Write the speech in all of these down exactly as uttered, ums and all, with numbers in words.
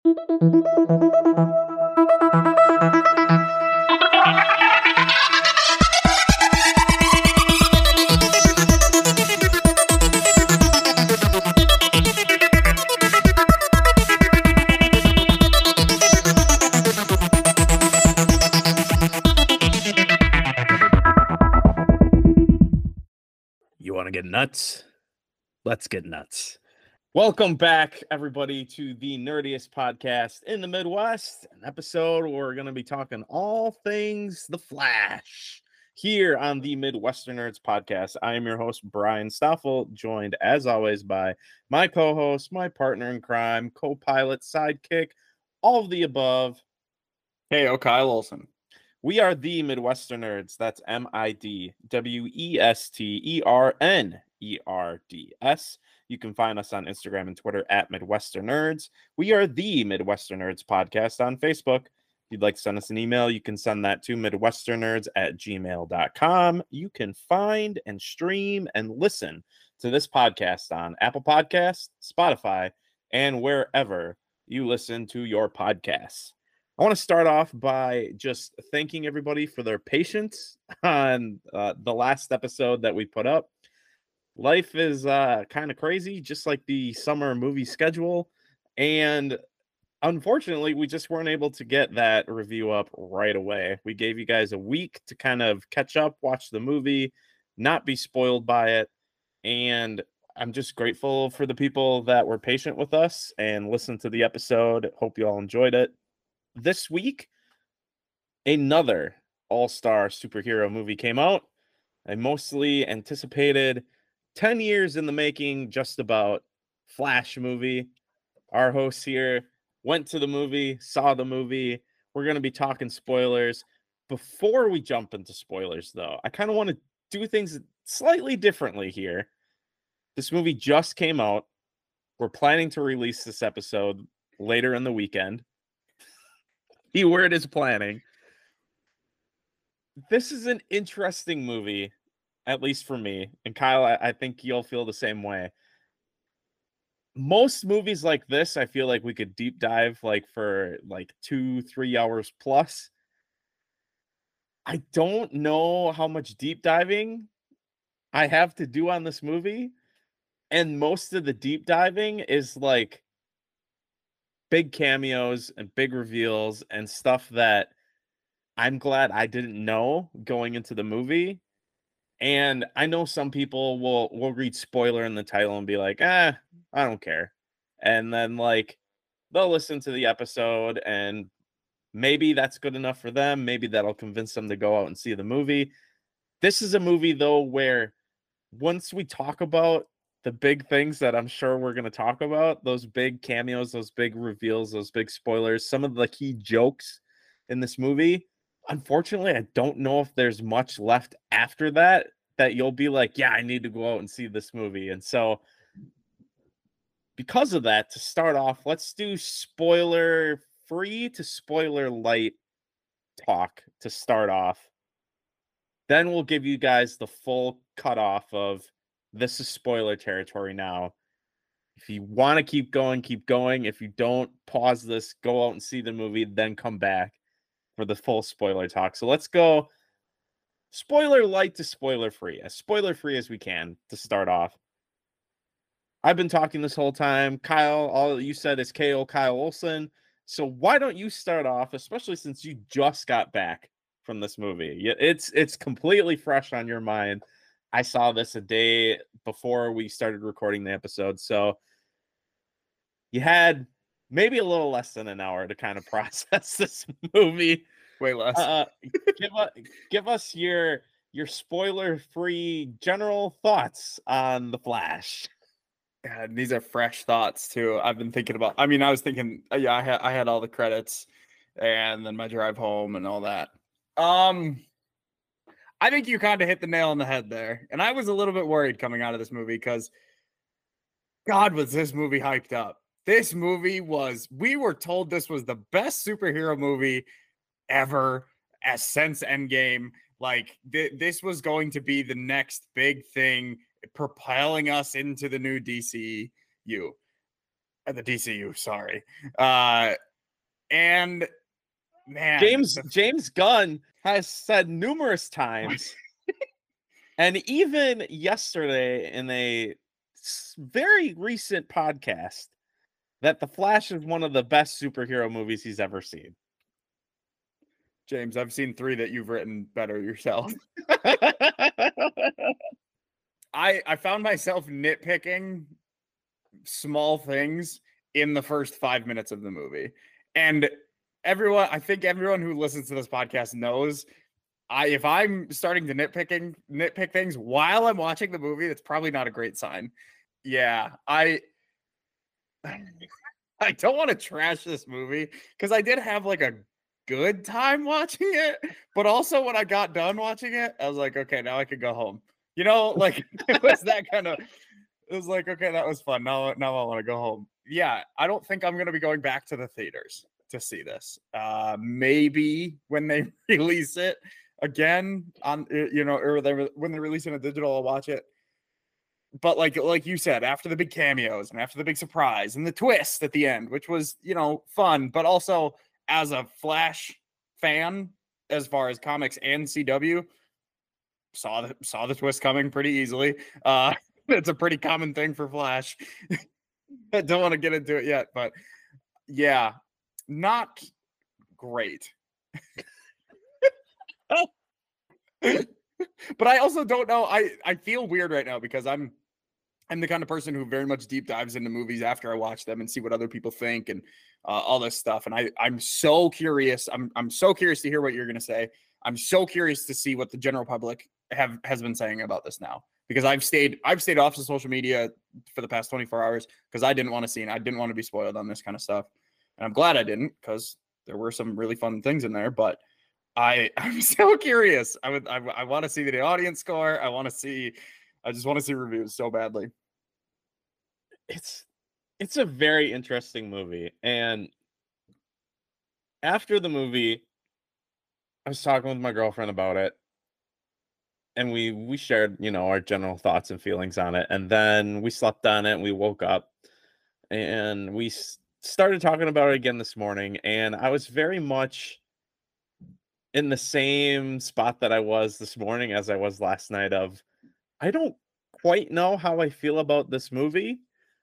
You want to get nuts? Let's get nuts. Welcome back, everybody, to the nerdiest podcast in the Midwest, an episode where we're going to be talking all things The Flash here on the Midwestern Nerds podcast. I am your host, Brian Stoffel, joined as always by my co-host, my partner in crime, co-pilot, sidekick, all of the above. Hey, oh, Kyle Olson. We are the Midwestern Nerds. That's M I D W E S T E R N E R D S. You can find us on Instagram and Twitter at Midwestern Nerds. We are the Midwestern Nerds podcast on Facebook. If you'd like to send us an email, you can send that to midwesternnerds at gmail dot com. You can find and stream and listen to this podcast on Apple Podcasts, Spotify, and wherever you listen to your podcasts. I want to start off by just thanking everybody for their patience on uh, the last episode that we put up. Life is uh, kind of crazy, just like the summer movie schedule. And unfortunately, we just weren't able to get that review up right away. We gave you guys a week to kind of catch up, watch the movie, not be spoiled by it. And I'm just grateful for the people that were patient with us and listened to the episode. Hope you all enjoyed it. This week, another all-star superhero movie came out. A mostly anticipated ten years in the making, just about Flash movie. Our hosts here went to the movie, saw the movie. We're going to be talking spoilers. Before we jump into spoilers, though, I kind of want to do things slightly differently here. This movie just came out. We're planning to release this episode later in the weekend. Keyword is planning. This is an interesting movie, at least for me. And Kyle, I, I think you'll feel the same way. Most movies like this, I feel like we could deep dive like for like two, three hours plus. I don't know how much deep diving I have to do on this movie. And most of the deep diving is like big cameos and big reveals and stuff that I'm glad I didn't know going into the movie. And I know some people will will read spoiler in the title and be like, eh, I don't care. And then like they'll listen to the episode and maybe that's good enough for them. Maybe that'll convince them to go out and see the movie. This is a movie though where once we talk about the big things that I'm sure we're going to talk about, those big cameos, those big reveals, those big spoilers, some of the key jokes in this movie, unfortunately, I don't know if there's much left after that, that you'll be like, yeah, I need to go out and see this movie. And so because of that, to start off, let's do spoiler free to spoiler light talk to start off. Then we'll give you guys the full cutoff of this is spoiler territory now. If you want to keep going, keep going. If you don't, pause this, go out and see the movie, then come back for the full spoiler talk. So let's go spoiler light to spoiler free, as spoiler free as we can to start off. I've been talking this whole time. Kyle, all you said is K O Kyle Olson. So why don't you start off, especially since you just got back from this movie? It's it's completely fresh on your mind. I saw this a day before we started recording the episode. So you had maybe a little less than an hour to kind of process this movie. Way less. Uh, give, us, give us your your spoiler-free general thoughts on The Flash. God, these are fresh thoughts too. I've been thinking about. I mean, I was thinking. Yeah, I had I had all the credits, and then my drive home and all that. Um, I think you kind of hit the nail on the head there, and I was a little bit worried coming out of this movie because, God, was this movie hyped up? This movie was. We were told this was the best superhero movie ever, as since Endgame. Like th- this was going to be the next big thing, propelling us into the new D C U. At the D C U, sorry. Uh, and man, James the, James Gunn has said numerous times, and even yesterday in a very recent podcast, that The Flash is one of the best superhero movies he's ever seen. James, I've seen three that you've written better yourself. I I found myself nitpicking small things in the first five minutes of the movie. And everyone, I think everyone who listens to this podcast knows I if I'm starting to nitpicking nitpick things while I'm watching the movie, that's probably not a great sign. Yeah, I I don't want to trash this movie because I did have like a good time watching it, but also when I got done watching it, I was like, okay, now I could go home. You know, like it was that kind of it was like, okay, that was fun. Now, now I want to go home. Yeah, I don't think I'm going to be going back to the theaters to see this. Uh, maybe when they release it again on, you know, or they when they release it in digital, I'll watch it. But like, like you said, after the big cameos and after the big surprise and the twist at the end, which was, you know, fun, but also as a Flash fan, as far as comics and C W, saw the saw the twist coming pretty easily. Uh, It's a pretty common thing for Flash. I don't want to get into it yet, but yeah, not great. But I also don't know. I, I feel weird right now because I'm I'm the kind of person who very much deep dives into movies after I watch them and see what other people think and uh, all this stuff. And I I'm so curious. I'm I'm so curious to hear what you're gonna say. I'm so curious to see what the general public have has been saying about this now. Because I've stayed I've stayed off of social media for the past twenty-four hours because I didn't want to see it. I didn't want to be spoiled on this kind of stuff. And I'm glad I didn't because there were some really fun things in there. But I, I'm so curious. I would I, I want to see the audience score. I want to see I just want to see reviews so badly. It's it's a very interesting movie. And after the movie, I was talking with my girlfriend about it. And we we shared, you know, our general thoughts and feelings on it. And then we slept on it and we woke up and we s- started talking about it again this morning. And I was very much in the same spot that I was this morning as I was last night of I don't quite know how I feel about this movie.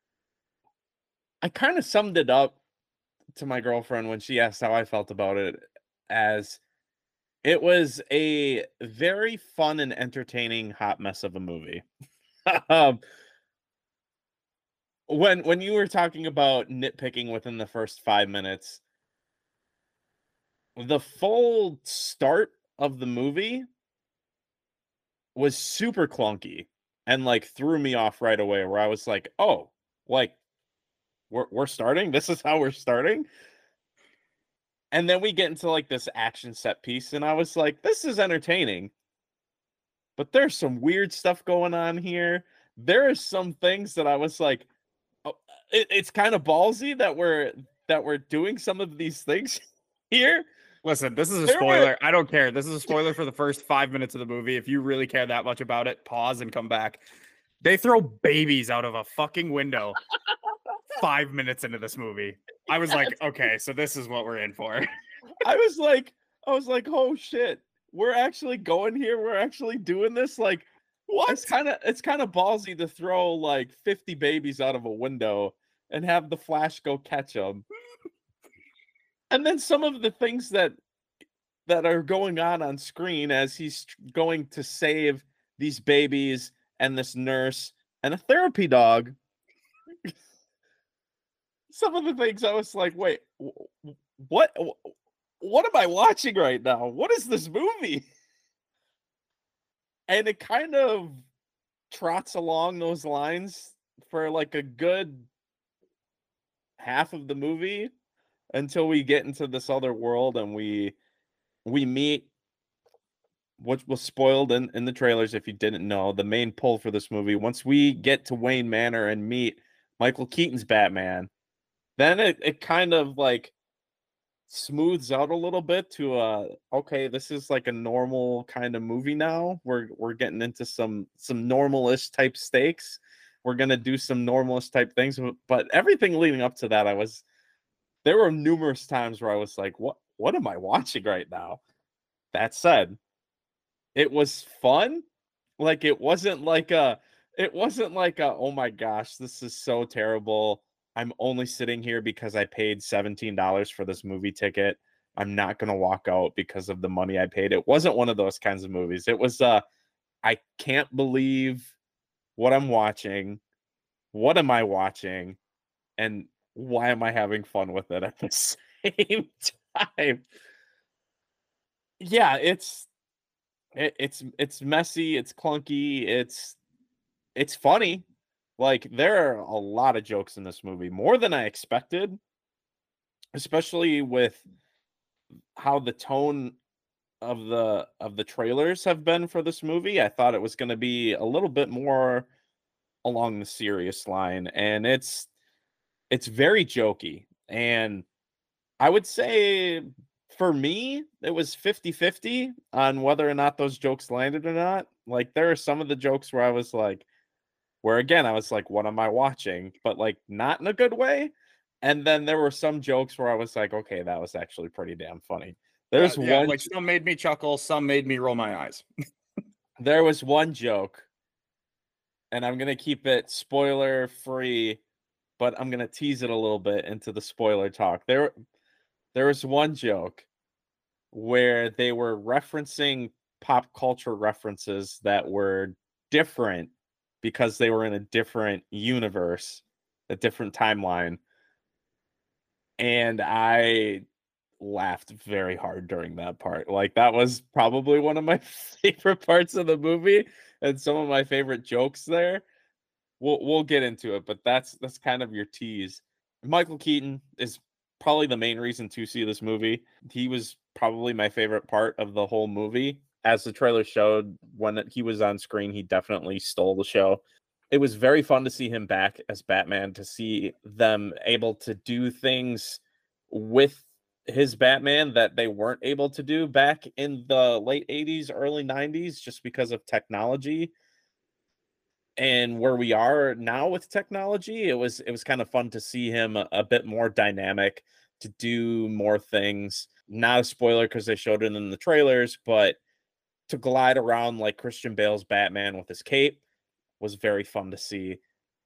I kind of summed it up to my girlfriend when she asked how I felt about it as it was a very fun and entertaining hot mess of a movie. um, when when you were talking about nitpicking within the first five minutes, the full start of the movie was super clunky and like threw me off right away. Where I was like, "Oh, like we're we're starting. This is how we're starting." And then we get into like this action set piece, and I was like, "This is entertaining." But there's some weird stuff going on here. There are some things that I was like, oh, it, it's kind of ballsy that we're that we're doing some of these things here. Listen, this is a There were spoiler. I don't care. This is a spoiler for the first five minutes of the movie. If you really care that much about it, pause and come back. They throw babies out of a fucking window five minutes into this movie. I was like, okay, so this is what we're in for. I was like, I was like, oh shit, we're actually going here. We're actually doing this. Like, What? it's kind of it's kind of ballsy to throw like fifty babies out of a window and have the Flash go catch them. And then some of the things that that are going on on screen as he's going to save these babies and this nurse and a therapy dog. Some of the things I was like, wait, what? What am I watching right now? What is this movie? And it kind of trots along those lines for like a good half of the movie until we get into this other world and we we meet which was spoiled in, in the trailers if you didn't know the main pull for this movie. Once we get to Wayne Manor and meet Michael Keaton's Batman, then it, it kind of like smooths out a little bit to uh okay, this is like a normal kind of movie now. We're we're getting into some some normalish type stakes. we're gonna do some normalist type things. But everything leading up to that, I was there were numerous times where I was like, what what am I watching right now? That said, it was fun. Like it wasn't like a it wasn't like a, oh my gosh, this is so terrible. I'm only sitting here because I paid seventeen dollars for this movie ticket. I'm not going to walk out because of the money I paid. It wasn't one of those kinds of movies. It was uh I can't believe what I'm watching. What am I watching? And why am I having fun with it at the same time? Yeah, it's it, it's it's messy, it's clunky, it's it's funny. Like there are a lot of jokes in this movie, more than I expected, especially with how the tone of the of the trailers have been for this movie. I thought it was going to be a little bit more along the serious line, and it's it's very jokey. And I would say for me, it was fifty fifty on whether or not those jokes landed or not. Like there are some of the jokes where I was like, where again, I was like, what am I watching? But like not in a good way. And then there were some jokes where I was like, okay, that was actually pretty damn funny. Yeah, There's yeah, one like some made me chuckle, some made me roll my eyes. there was one joke, and I'm gonna keep it spoiler free, but I'm gonna tease it a little bit into the spoiler talk. There there was one joke where they were referencing pop culture references that were different because they were in a different universe, a different timeline. And I laughed very hard during that part. Like that was probably one of my favorite parts of the movie and some of my favorite jokes there. We'll we'll get into it, but that's that's kind of your tease. Michael Keaton is probably the main reason to see this movie. He was probably my favorite part of the whole movie. As the trailer showed, when he was on screen, he definitely stole the show. It was very fun to see him back as Batman, to see them able to do things with his Batman that they weren't able to do back in the late eighties, early nineties, just because of technology. And where we are now with technology, it was it was kind of fun to see him a, a bit more dynamic, to do more things. Not a spoiler because they showed it in the trailers, but to glide around like Christian Bale's Batman with his cape was very fun to see.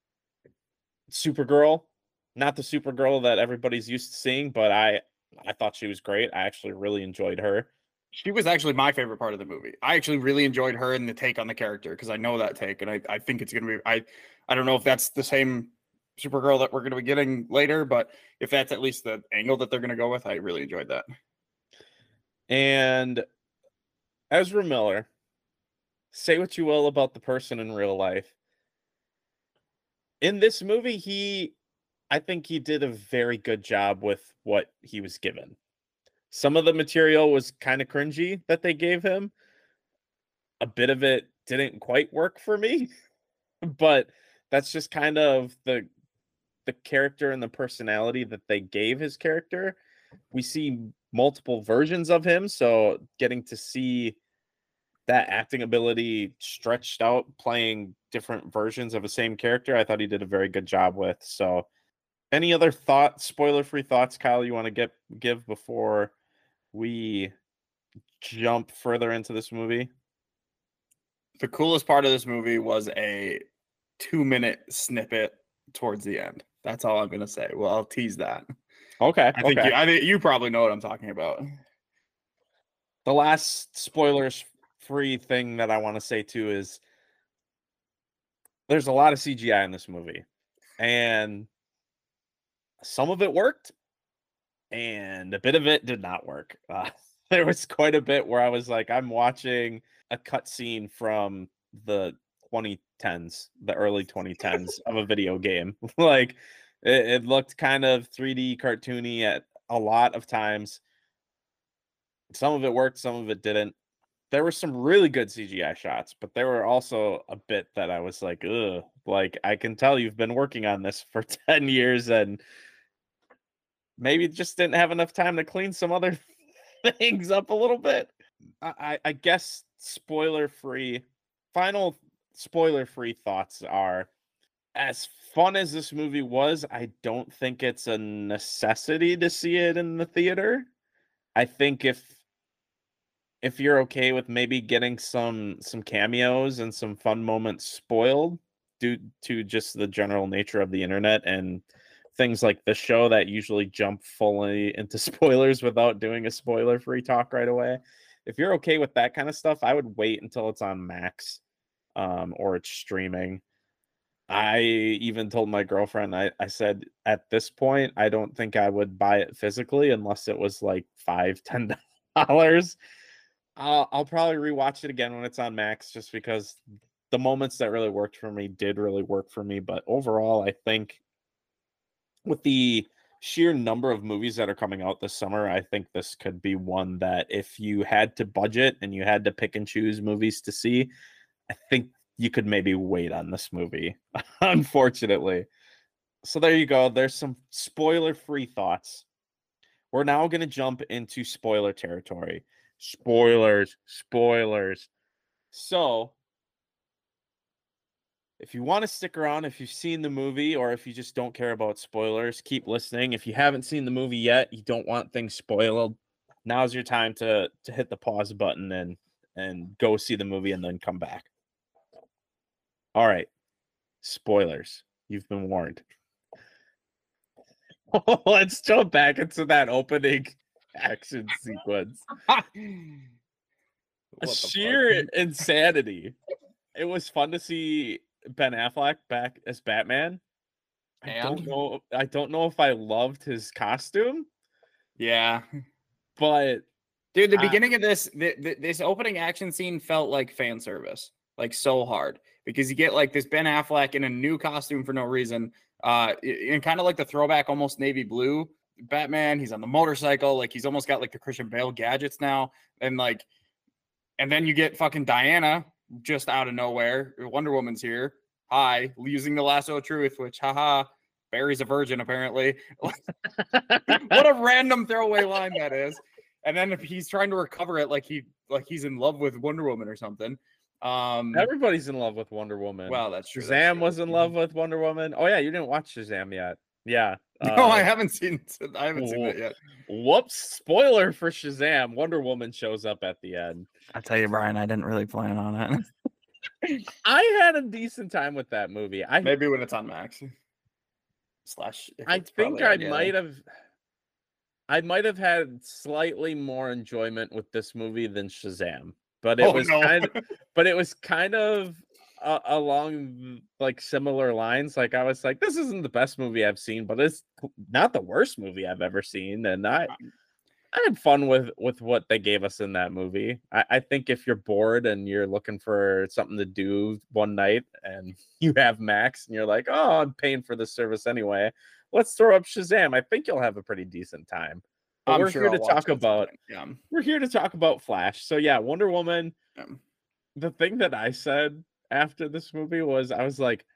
Supergirl, not the Supergirl that everybody's used to seeing, but I I thought she was great. I actually really enjoyed her. She was actually my favorite part of the movie. I actually really enjoyed her and the take on the character because I know that take, and I, I think it's gonna be I I don't know if that's the same Supergirl that we're gonna be getting later, but if that's at least the angle that they're gonna go with, I really enjoyed that. And Ezra Miller, say what you will about the person in real life. In this movie, he I think he did a very good job with what he was given. Some of the material was kind of cringy that they gave him. A bit of it didn't quite work for me, but that's just kind of the the character and the personality that they gave his character. We see multiple versions of him, so getting to see that acting ability stretched out playing different versions of the same character, I thought he did a very good job with. So any other thoughts, spoiler free thoughts, Kyle, you want to get give before we jump further into this movie? The coolest part of this movie was a two minute snippet towards the end. That's all I'm gonna say. Well, I'll tease that. Okay, I think okay. you I think you probably know what I'm talking about. The last spoilers free thing that I want to say too is there's a lot of C G I in this movie, and some of it worked and a bit of it did not work. Uh, there was quite a bit where I was like, I'm watching a cutscene from the twenty tens, the early twenty tens of a video game. Like it, it looked kind of three D cartoony at a lot of times. Some of it worked, some of it didn't. There were some really good C G I shots, but there were also a bit that I was like, ugh, like I can tell you've been working on this for ten years and maybe just didn't have enough time to clean some other things up a little bit. I, I, I guess spoiler free, final spoiler free thoughts are as fun as this movie was, I don't think it's a necessity to see it in the theater. I think if if you're okay with maybe getting some some cameos and some fun moments spoiled due to just the general nature of the internet and things like the show that usually jump fully into spoilers without doing a spoiler-free talk right away. If you're okay with that kind of stuff, I would wait until it's on Max, um, or it's streaming. I even told my girlfriend, I, I said, at this point, I don't think I would buy it physically unless it was like five, ten dollars. I'll, I'll probably rewatch it again when it's on Max just because the moments that really worked for me did really work for me. But overall, I think with the sheer number of movies that are coming out this summer, I think this could be one that if you had to budget and you had to pick and choose movies to see, I think you could maybe wait on this movie, unfortunately. So there you go. There's some spoiler-free thoughts. We're now going to jump into spoiler territory. Spoilers, spoilers. So if you want to stick around, if you've seen the movie, or if you just don't care about spoilers, keep listening. If you haven't seen the movie yet, you don't want things spoiled, now's your time to to hit the pause button and and go see the movie and then come back. All right. Spoilers. You've been warned. Let's jump back into that opening action sequence. Sheer fuck? Insanity. It was fun to see Ben Affleck back as Batman. I and? don't know. I don't know if I loved his costume. Yeah, but dude, the I, beginning of this, the, the, this opening action scene felt like fan service, like so hard because you get like this Ben Affleck in a new costume for no reason, uh, and kind of like the throwback, almost navy blue Batman. He's on the motorcycle, like he's almost got like the Christian Bale gadgets now, and like, and then you get fucking Diana just out of nowhere. Wonder Woman's here. Hi, using the lasso of truth, which haha, Barry's a virgin apparently. What a random throwaway line that is. And then if he's trying to recover it like he like he's in love with Wonder Woman or something. Um Everybody's in love with Wonder Woman. Well, that's true. Shazam that's true. was in love with Wonder Woman. Oh yeah, you didn't watch Shazam yet. Yeah. No, uh, I haven't seen I haven't seen it yet. Whoops. Spoiler for Shazam. Wonder Woman shows up at the end. I'll tell you, Brian, I didn't really plan on it. I had a decent time with that movie. I maybe when it's on Max. Slash I think I might have I might have had slightly more enjoyment with this movie than Shazam. But it oh, was no. kind of but it was kind of uh, along like similar lines. Like I was like, this isn't the best movie I've seen, but it's not the worst movie I've ever seen. And I I had fun with with what they gave us in that movie. I, I think if you're bored and you're looking for something to do one night and you have Max and you're like, oh, I'm paying for this service anyway, let's throw up Shazam. I think you'll have a pretty decent time. But I'm we're sure here I'll to talk about yeah. We're here to talk about Flash. So yeah, Wonder Woman. Yeah. The thing that I said after this movie was I was like,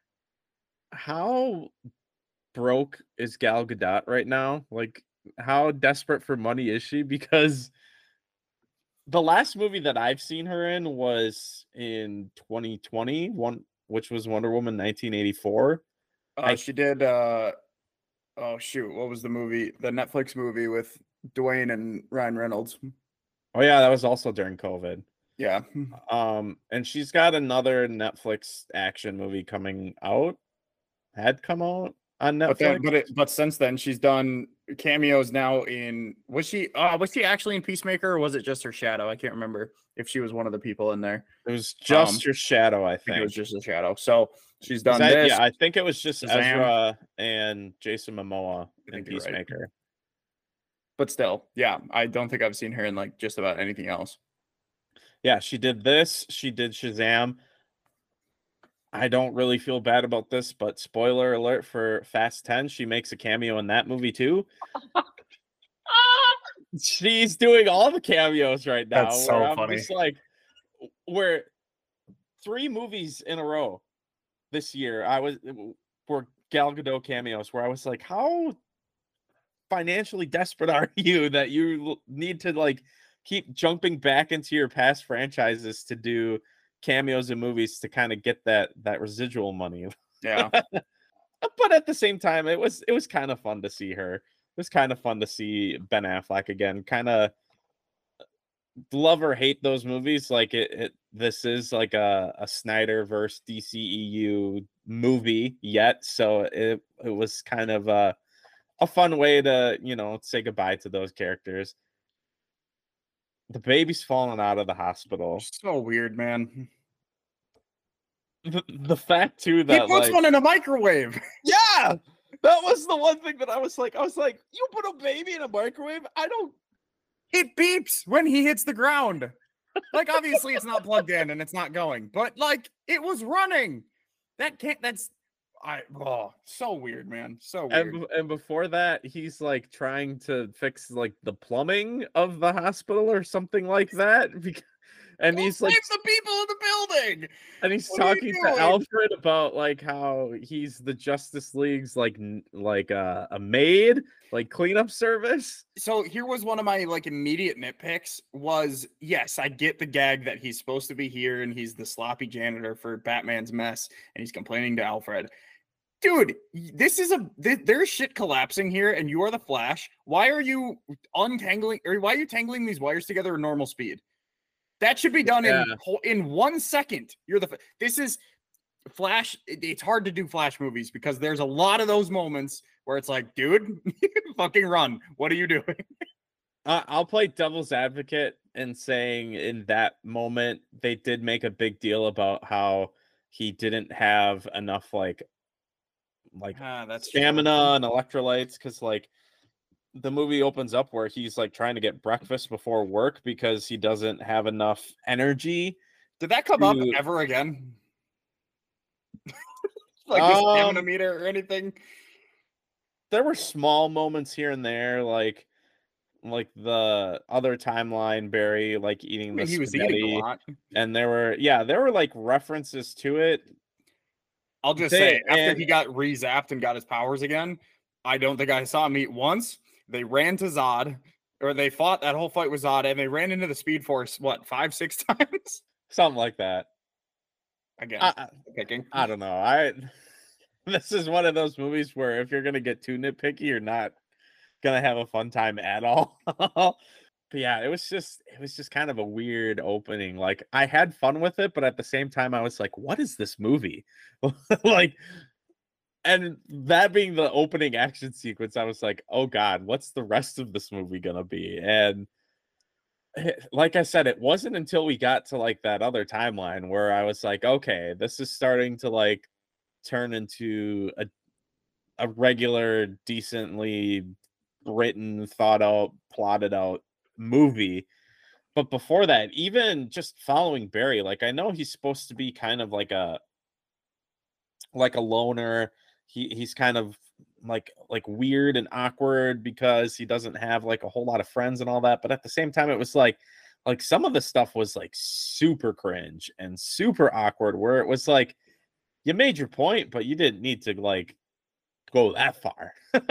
how broke is Gal Gadot right now? Like, how desperate for money is she? Because the last movie that I've seen her in was in twenty twenty, one which was Wonder Woman nineteen eighty-four. Uh, I, she did uh oh shoot, what was the movie? The Netflix movie with Dwayne and Ryan Reynolds. Oh yeah, that was also during COVID. Yeah. Um, and she's got another Netflix action movie coming out. Had come out on Netflix. But then, but it, but since then she's done cameos now in was she uh was she actually in Peacemaker or was it just her shadow? I can't remember if she was one of the people in there. It was just um, her shadow, I think. I think it was just a shadow. So she's done that, this. Yeah, I think it was just Shazam. Ezra and Jason Momoa in Peacemaker. Right. But still, yeah, I don't think I've seen her in like just about anything else. Yeah, she did this. She did Shazam. I don't really feel bad about this, but spoiler alert for Fast ten, she makes a cameo in that movie too. She's doing all the cameos right now. That's so I'm funny. Just like, we're three movies in a row this year. I was for Gal Gadot cameos where I was like, how financially desperate are you that you need to like keep jumping back into your past franchises to do cameos in movies to kind of get that that residual money? Yeah. but at the same time, it was it was kind of fun to see her. It was kind of fun to see Ben Affleck again. Kind of love or hate those movies. Like it, it this is like a, a Snyder versus D C E U movie yet, so it it was kind of a a fun way to, you know, say goodbye to those characters. The baby's falling out of the hospital. So weird, man. The, the fact too He that puts like one in a microwave. yeah, that was the one thing that I was like, I was like, you put a baby in a microwave? I don't. It beeps when he hits the ground. Like, obviously, it's not plugged in and it's not going, but like, it was running. That can't. That's I. Oh, so weird, man. So weird. And, and before that, he's like trying to fix like the plumbing of the hospital or something like that. Because, and Go he's like, save the people in the building. and he's What are you talking to doing? Alfred about like how he's the Justice League's like n- like uh, a maid, like cleanup service. So here was one of my like immediate nitpicks was, yes, I get the gag that he's supposed to be here and he's the sloppy janitor for Batman's mess and he's complaining to Alfred. Dude, this is a th- there's shit collapsing here and you are the Flash. Why are you untangling or why are you tangling these wires together at normal speed? That should be done Yeah. in whole- in one second. You're the this is Flash. it- It's hard to do Flash movies because there's a lot of those moments where it's like, dude, fucking run. What are you doing? Uh, I'll play devil's advocate in saying in that moment they did make a big deal about how he didn't have enough like like Ah, that's stamina and electrolytes because like the movie opens up where he's like trying to get breakfast before work because he doesn't have enough energy. Did that come up to- ever again? Like the stamina Um, meter or anything? There were small moments here and there, like like the other timeline Barry like eating I mean, the he was spaghetti, eating a lot. and there were yeah there were like references to it. I'll just They- say, after and- he got re-zapped and got his powers again, I don't think I saw him eat once. They ran to Zod, or they fought that whole fight with Zod, and they ran into the Speed Force, what, five, six times? Something like that. Again, I, I- picking. I don't know. I this is one of those movies where if you're gonna get too nitpicky, you're not gonna have a fun time at all. But yeah, it was just it was just kind of a weird opening. Like I had fun with it, but at the same time, I was like, "What is this movie?" Like, and that being the opening action sequence, I was like, "Oh God, what's the rest of this movie gonna be?" And like I said, it wasn't until we got to like that other timeline where I was like, "Okay, this is starting to like turn into a a regular, decently written, thought out, plotted out movie." But before that, even just following Barry, like I know he's supposed to be kind of like a like a loner. He he's kind of like like weird and awkward because he doesn't have like a whole lot of friends and all that. But at the same time, it was like like some of the stuff was like super cringe and super awkward where it was like you made your point, but you didn't need to like go that far.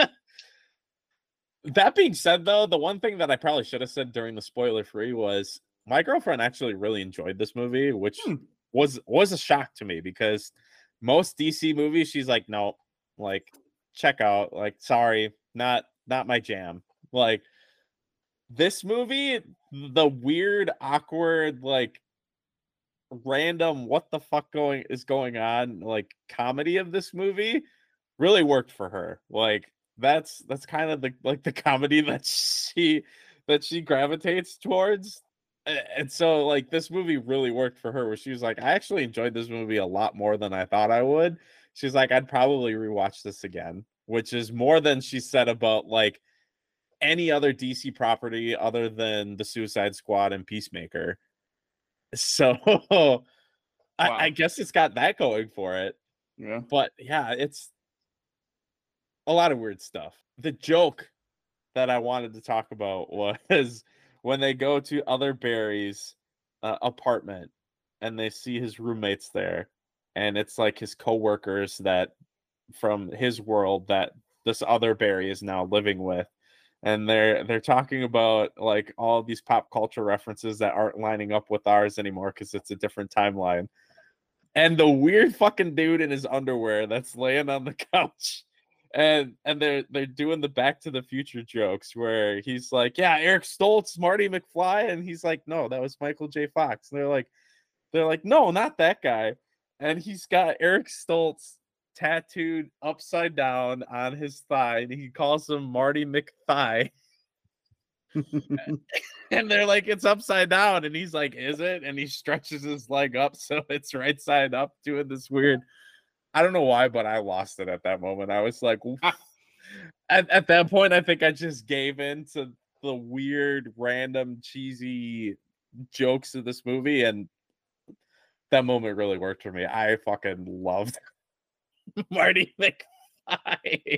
That being said, though, the one thing that I probably should have said during the spoiler free was my girlfriend actually really enjoyed this movie, which Hmm. was was a shock to me because most D C movies, she's like, no, like check out, like sorry, not not my jam. Like this movie, the weird, awkward, like random, what the fuck going is going on, like comedy of this movie really worked for her. Like that's that's kind of the like the comedy that she that she gravitates towards. A- And so like this movie really worked for her where she was like, I actually enjoyed this movie a lot more than I thought I would. She's like, I'd probably rewatch this again, which is more than she said about like any other D C property other than the Suicide Squad and Peacemaker. So I, Wow. I guess it's got that going for it. Yeah. But yeah, it's a lot of weird stuff. The joke that I wanted to talk about was when they go to other Barry's uh, apartment and they see his roommates there, and it's like his coworkers that from his world that this other Barry is now living with, and they're they're talking about like all these pop culture references that aren't lining up with ours anymore because it's a different timeline. and the weird fucking dude in his underwear that's laying on the couch. And and they're they're doing the Back to the Future jokes where he's like, yeah, Eric Stoltz, Marty McFly, and he's like, no, that was Michael J. Fox. And they're like, they're like, no, not that guy. And he's got Eric Stoltz tattooed upside down on his thigh, and he calls him Marty McThigh. And they're like, it's upside down, and he's like, is it? And he stretches his leg up so it's right side up, doing this weird. I don't know why, but I lost it at that moment. I was like, at, at that point, I think I just gave in to the weird, random, cheesy jokes of this movie, and that moment really worked for me. I fucking loved Marty McFly.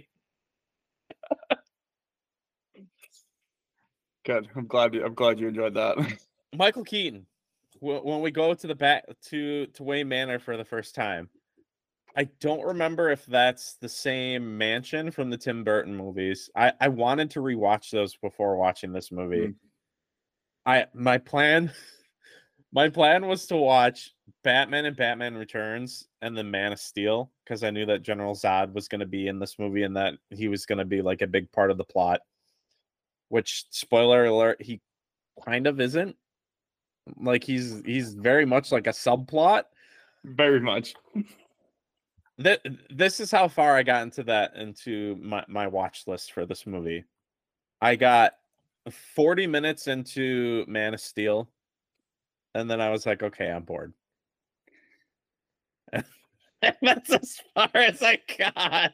Good. I'm glad you. I'm glad you enjoyed that. Michael Keaton. When we go to the back to to Wayne Manor for the first time, I don't remember if that's the same mansion from the Tim Burton movies. I, I wanted to rewatch those before watching this movie. Mm. I my plan my plan was to watch Batman and Batman Returns and then Man of Steel, because I knew that General Zod was going to be in this movie and that he was going to be like a big part of the plot. Which, spoiler alert, he kind of isn't. Like he's he's very much like a subplot. Very much. That this is how far I got into that into my, my watch list for this movie. I got forty minutes into Man of Steel, and then I was like, okay, I'm bored. That's as far as I got.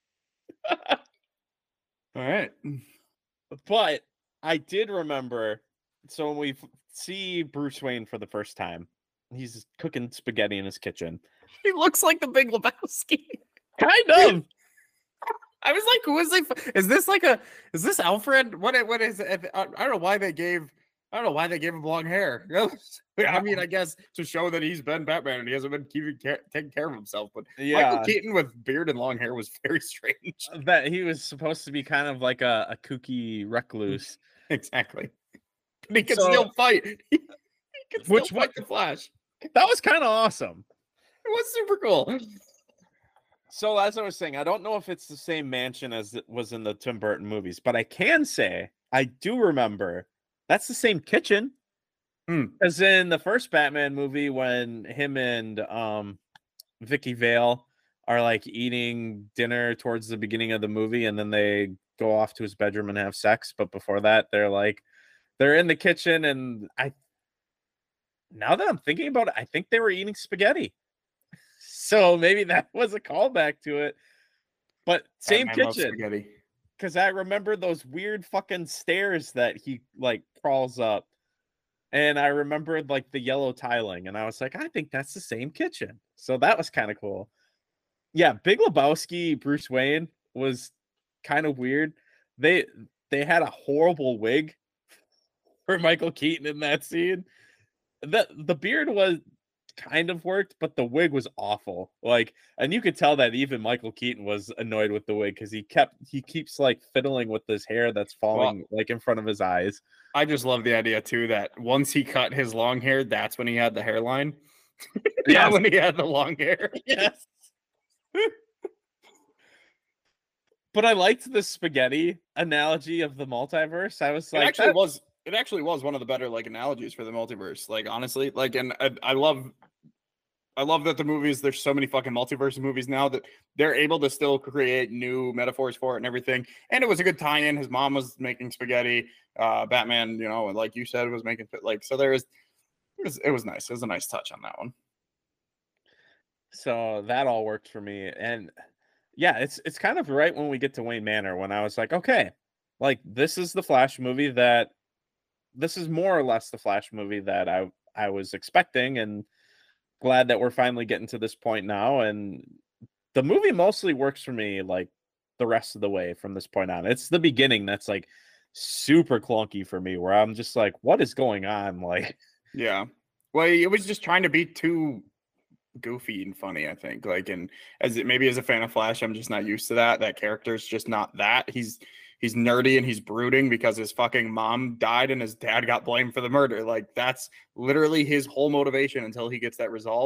All right. But I did remember, so when we see Bruce Wayne for the first time, he's cooking spaghetti in his kitchen. He looks like the Big Lebowski. Kind of. I was like, who is like? Is this like a? Is this Alfred? What? What is it? I don't know why they gave. I don't know why they gave him long hair. I mean, I guess to show that he's been Batman and he hasn't been keeping care, taking care of himself. But yeah. Michael Keaton with beard and long hair was very strange. That he was supposed to be kind of like a, a kooky recluse. Exactly. But he can so, still fight. He, he can still which fight what, the Flash. That was kind of awesome. It was super cool. So as I was saying, I don't know if it's the same mansion as it was in the Tim Burton movies, but I can say I do remember that's the same kitchen. Mm. As in the first Batman movie, when him and um, Vicky Vale are like eating dinner towards the beginning of the movie, and then they go off to his bedroom and have sex. But before that, they're like, they're in the kitchen, and I, now that I'm thinking about it, I think they were eating spaghetti. So maybe that was a callback to it. But same Batman kitchen. Because I remember those weird fucking stairs that he like crawls up. And I remembered like the yellow tiling, and I was like, I think that's the same kitchen. So that was kind of cool. Yeah, Big Lebowski, Bruce Wayne was kind of weird. They they had a horrible wig for Michael Keaton in that scene. The the beard was kind of worked, but the wig was awful. Like, and you could tell that even Michael Keaton was annoyed with the wig because he kept he keeps like fiddling with his hair that's falling well, like in front of his eyes. I just love the idea too that once he cut his long hair, that's when he had the hairline. Yeah, when he had the long hair. Yes. But I liked the spaghetti analogy of the multiverse. I was like, it actually that... was it actually was one of the better like analogies for the multiverse. Like honestly, like, and I, I love, I love that the movies. There's so many fucking multiverse movies now that they're able to still create new metaphors for it and everything. And it was a good tie-in. His mom was making spaghetti. Uh, Batman, you know, like you said, was making like so. There was it was it was nice. It was a nice touch on that one. So that all worked for me, and yeah, it's it's kind of right when we get to Wayne Manor when I was like, okay, like this is the Flash movie that this is more or less the Flash movie that I I was expecting, and glad that we're finally getting to this point now. And the movie mostly works for me like the rest of the way from this point on. It's the beginning that's like super clunky for me, where I'm just like, what is going on? Like, yeah, well, it was just trying to be too goofy and funny, I think. Like, and as it maybe as a fan of Flash, I'm just not used to that. That character's just not that. He's he's nerdy and he's brooding because his fucking mom died and his dad got blamed for the murder. Like, that's literally his whole motivation until he gets that resolved.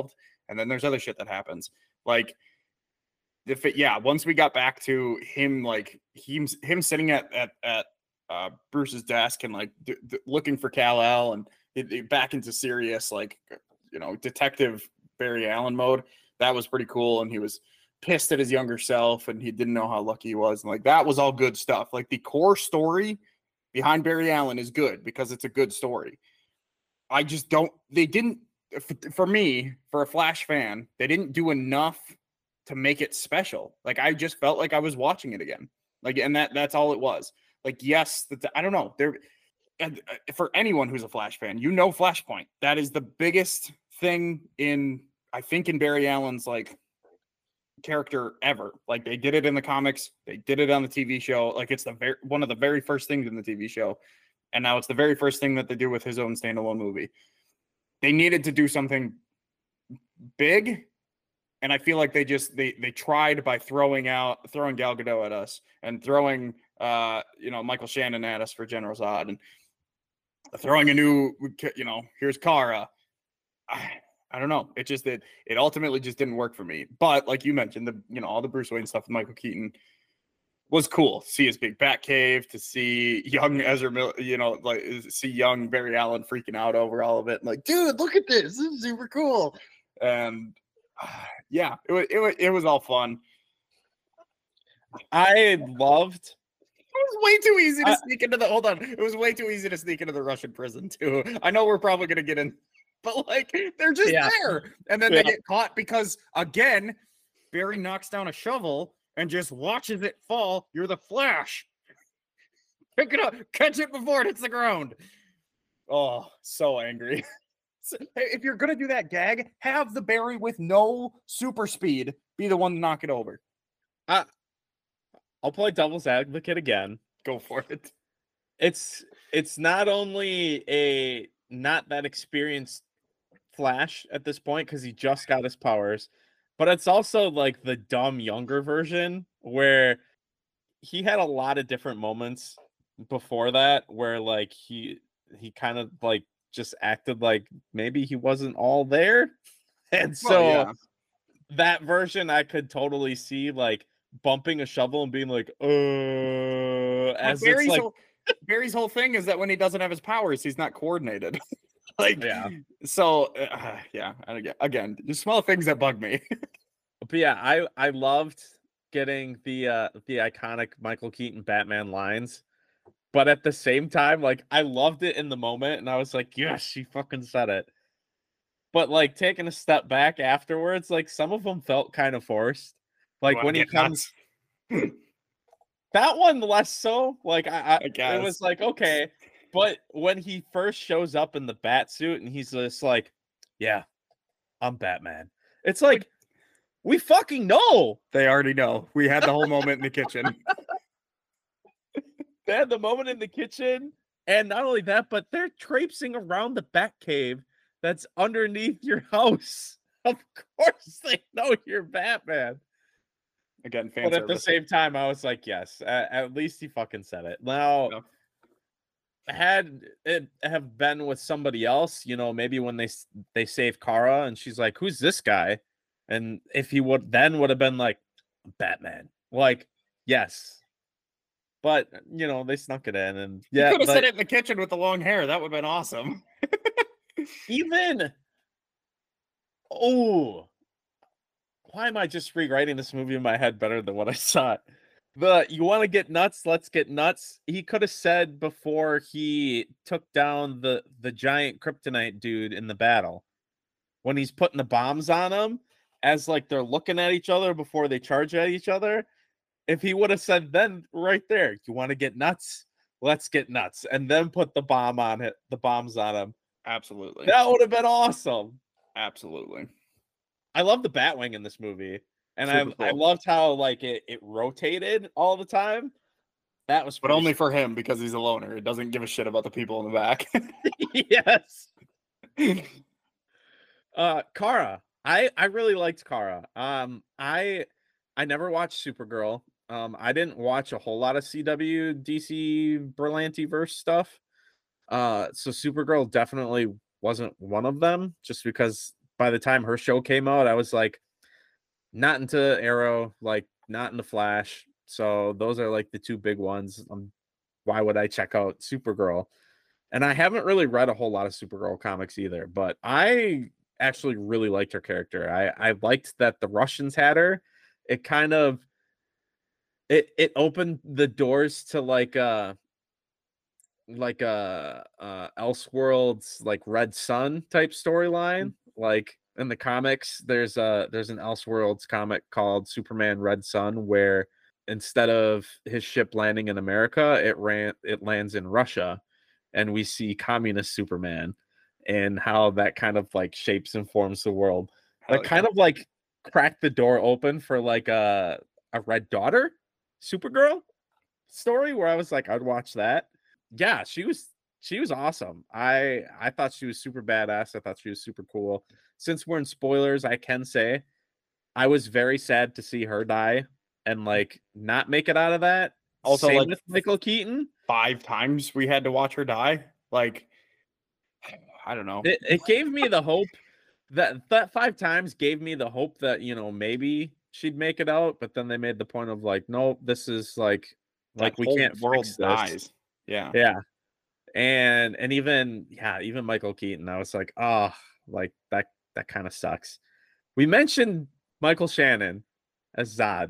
And then there's other shit that happens. Like, if it, yeah, once we got back to him, like him, him sitting at at at uh, Bruce's desk and like d- d- looking for Kal-El and it, it back into serious, like, you know, detective Barry Allen mode. That was pretty cool. And he was pissed at his younger self and he didn't know how lucky he was. And like, that was all good stuff. Like the core story behind Barry Allen is good because it's a good story. I just don't, they didn't, for me, for a Flash fan, they didn't do enough to make it special. Like, I just felt like I was watching it again. Like, and that that's all it was. Like, yes, that I don't know. There, and for anyone who's a Flash fan, you know Flashpoint. That is the biggest thing in, I think, in Barry Allen's like character ever. Like, they did it in the comics, they did it on the T V show. Like, it's the very one of the very first things in the T V show, and now it's the very first thing that they do with his own standalone movie. They needed to do something big, and I feel like they just they they tried by throwing out throwing Gal Gadot at us and throwing uh you know Michael Shannon at us for General Zod and throwing a new, you know, here's Kara. I, I don't know. It just it it ultimately just didn't work for me. But like you mentioned, the you know all the Bruce Wayne stuff with Michael Keaton was cool. See his big bat cave, to see young Ezra Miller, you know, like see young Barry Allen freaking out over all of it. And like, dude, look at this. This is super cool. And uh, yeah, it was, it was it was all fun. I loved. It was way too easy to I, sneak into the. Hold on, it was way too easy to sneak into the Russian prison too. I know we're probably gonna get in, but like they're just yeah. there, and then yeah. they get caught because again, Barry knocks down a shovel and just watches it fall. You're the Flash. Pick it up, catch it before it hits the ground. Oh, so angry. If you're gonna do that gag, have the Barry with no super speed be the one to knock it over. I, I'll play devil's advocate again. Go for it. It's it's not only a not that experienced Flash at this point because he just got his powers, but it's also like the dumb younger version where he had a lot of different moments before that where like he he kind of like just acted like maybe he wasn't all there. And so well, yeah. that version I could totally see like bumping a shovel and being like, uh as Barry's it's like whole, Barry's whole thing is that when he doesn't have his powers, he's not coordinated. Like, yeah. So uh, yeah, and again, again, just small things that bug me. But yeah, I I loved getting the uh the iconic Michael Keaton Batman lines. But at the same time, like I loved it in the moment and I was like, yes, she fucking said it. But like taking a step back afterwards, like some of them felt kind of forced. Like when he comes that one less so. Like I, I, I it was like, okay. But when he first shows up in the bat suit and he's just like, yeah, I'm Batman. It's like, we fucking know. They already know. We had the whole moment in the kitchen. They had the moment in the kitchen. And not only that, but they're traipsing around the bat cave that's underneath your house. Of course they know you're Batman. Again, fan but service. At the same time, I was like, yes, at, at least he fucking said it. Now, no. Had it have been with somebody else, you know, maybe when they they save Kara and she's like, who's this guy? And if he would then would have been like, Batman. Like, yes. But, you know, they snuck it in. And yeah, you could have but, said it in the kitchen with the long hair. That would have been awesome. Even, oh, why am I just rewriting this movie in my head better than what I saw it? The you want to get nuts? Let's get nuts. He could have said before he took down the the giant kryptonite dude in the battle, when he's putting the bombs on him, as like they're looking at each other before they charge at each other. If he would have said then right there, you want to get nuts? Let's get nuts, and then put the bomb on it, the bombs on him. Absolutely, that would have been awesome. Absolutely, I love the Batwing in this movie. And I, cool. I loved how like it, it rotated all the time. That was, but only for him because he's a loner. It doesn't give a shit about the people in the back. Yes. uh, Kara, I I really liked Kara. Um, I I never watched Supergirl. Um, I didn't watch a whole lot of C W, D C, Berlanti verse stuff. Uh, so Supergirl definitely wasn't one of them, just because by the time her show came out, I was like, not into Arrow, like not into Flash. So those are like the two big ones. Um, why would I check out Supergirl? And I haven't really read a whole lot of Supergirl comics either, but I actually really liked her character. I, I liked that the Russians had her. It kind of it it opened the doors to like uh like a uh Elseworlds like Red Sun type storyline. Like in the comics, there's a there's an Elseworlds comic called Superman Red Sun where instead of his ship landing in America, it ran it lands in Russia, and we see communist Superman and how that kind of like shapes and forms the world. Hell That kind yeah. of like cracked the door open for like a a Red Daughter Supergirl story where I was like, I'd watch that. Yeah, she was she was awesome. I I thought she was super badass. I thought she was super cool. Since we're in spoilers, I can say I was very sad to see her die and like not make it out of that. Also, Same like with Michael Keaton. five times we had to watch her die. Like, I don't know. It, it gave me the hope that that five times gave me the hope that, you know, maybe she'd make it out, but then they made the point of like, nope, this is like like That we whole can't world fix this. dies. Yeah. Yeah. And and even yeah, even Michael Keaton, I was like, oh, like that that kind of sucks. We mentioned Michael Shannon as Zod.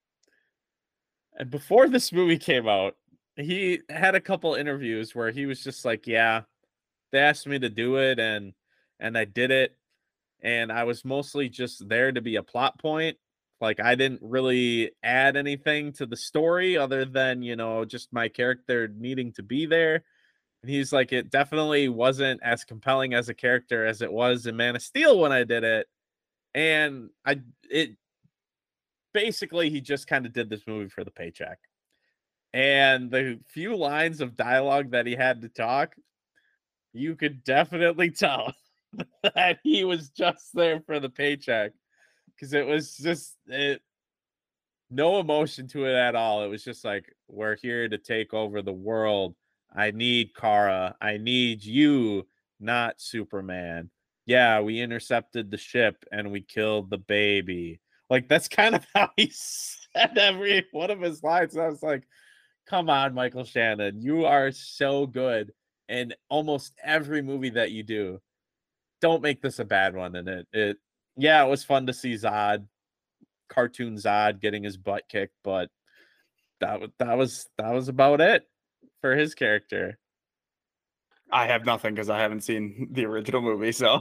And before this movie came out, he had a couple interviews where he was just like, yeah, they asked me to do it and and I did it. And I was mostly just there to be a plot point. Like I didn't really add anything to the story other than, you know, just my character needing to be there. And he's like, it definitely wasn't as compelling as a character as it was in Man of Steel when I did it. And I it basically he just kind of did this movie for the paycheck. And the few lines of dialogue that he had to talk, you could definitely tell that he was just there for the paycheck. Because it was just it no emotion to it at all. It was just like, we're here to take over the world. I need Kara. I need you, not Superman. Yeah, we intercepted the ship and we killed the baby. Like, that's kind of how he said every one of his lines. I was like, come on, Michael Shannon. You are so good in almost every movie that you do. Don't make this a bad one. And it, it yeah, it was fun to see Zod, cartoon Zod getting his butt kicked, but that was that was that was about it for his character. I have nothing because I haven't seen the original movie, so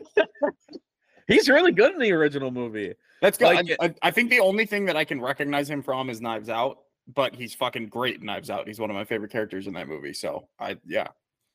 He's really good in the original movie. that's good. Like, I, I, I think the only thing that I can recognize him from is Knives Out, but he's fucking great in Knives Out. He's one of my favorite characters in that movie. So I, yeah,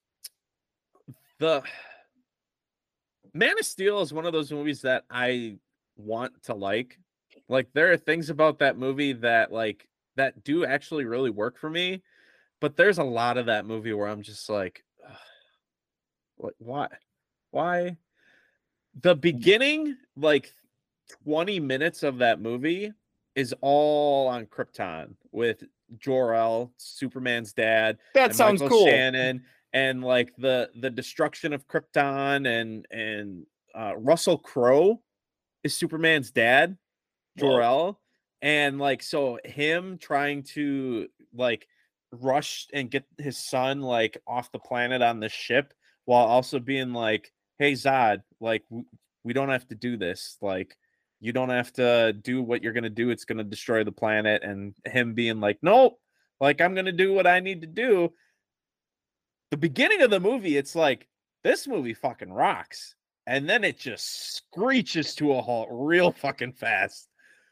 the Man of Steel is one of those movies that I want to like. Like, there are things about that movie that like that do actually really work for me, but there's a lot of that movie where I'm just like, ugh, what, why, why? The beginning, like twenty minutes of that movie, is all on Krypton with Jor-El, Superman's dad, that and sounds Michael cool. Shannon, and like the the destruction of Krypton, and and uh, Russell Crowe is Superman's dad, Jor-El, and like so him trying to like rush and get his son like off the planet on the ship while also being like, hey Zod, like w- we don't have to do this, like you don't have to do what you're gonna do, it's gonna destroy the planet, and him being like, nope, like I'm gonna do what I need to do. The beginning of the movie, it's like this movie fucking rocks, and then it just screeches to a halt real fucking fast.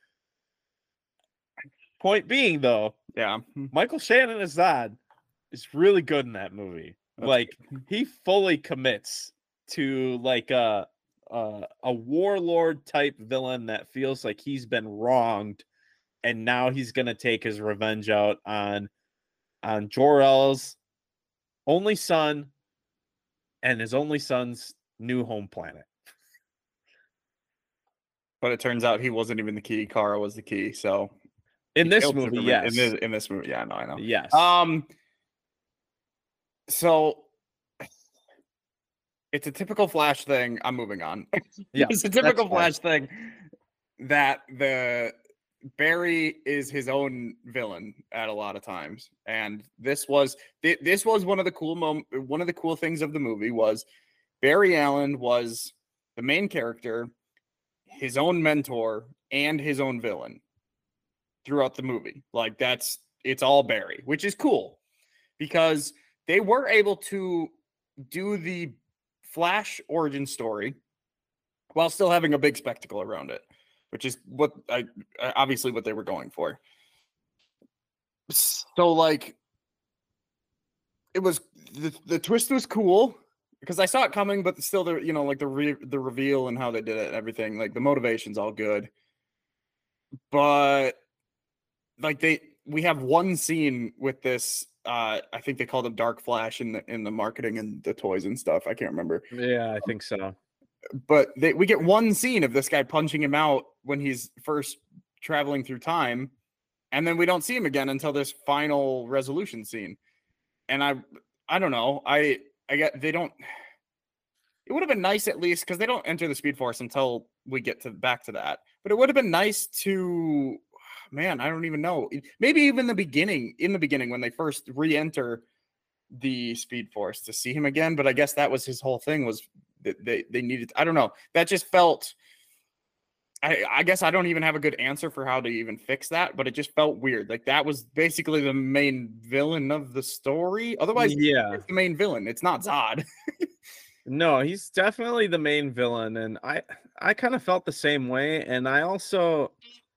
Point being, though, Yeah, Michael Shannon as Zod is really good in that movie. That's like he fully commits to like a, a a warlord type villain that feels like he's been wronged, and now he's gonna take his revenge out on on Jor-El's only son and his only son's new home planet. but it turns out he wasn't even the key. Kara was the key. So In he this killed movie, Superman. yes. In this, in this movie, yeah, no, I know. Yes. Um. So it's a typical Flash thing. I'm moving on. Yeah, It's a that's typical fine. Flash thing that the Barry is his own villain at a lot of times, and this was thi- this was one of the cool mom- one of the cool things of the movie was Barry Allen was the main character, his own mentor, and his own villain throughout the movie. Like that's it's all Barry, which is cool because they were able to do the Flash origin story while still having a big spectacle around it, which is what I obviously what they were going for. So like it was the, the twist was cool because I saw it coming, but still the you know like the re, the reveal and how they did it and everything, like the motivation's all good. But like they we have one scene with this uh I think they called him Dark Flash in the in the marketing and the toys and stuff. I can't remember. Yeah, I think so. But they, we get one scene of this guy punching him out when he's first traveling through time, and then we don't see him again until this final resolution scene. And I I don't know. I I get they don't it would have been nice at least because they don't enter the Speed Force until we get to back to that. But it would have been nice to man, I don't even know. Maybe even the beginning, in the beginning when they first re-enter the Speed Force to see him again. But I guess that was his whole thing was that they, they needed, I don't know. That just felt, I, I guess I don't even have a good answer for how to even fix that, but it just felt weird. Like that was basically the main villain of the story. Otherwise, Yeah. it's the main villain. It's not Zod. No, he's definitely the main villain, and I I kind of felt the same way, and I also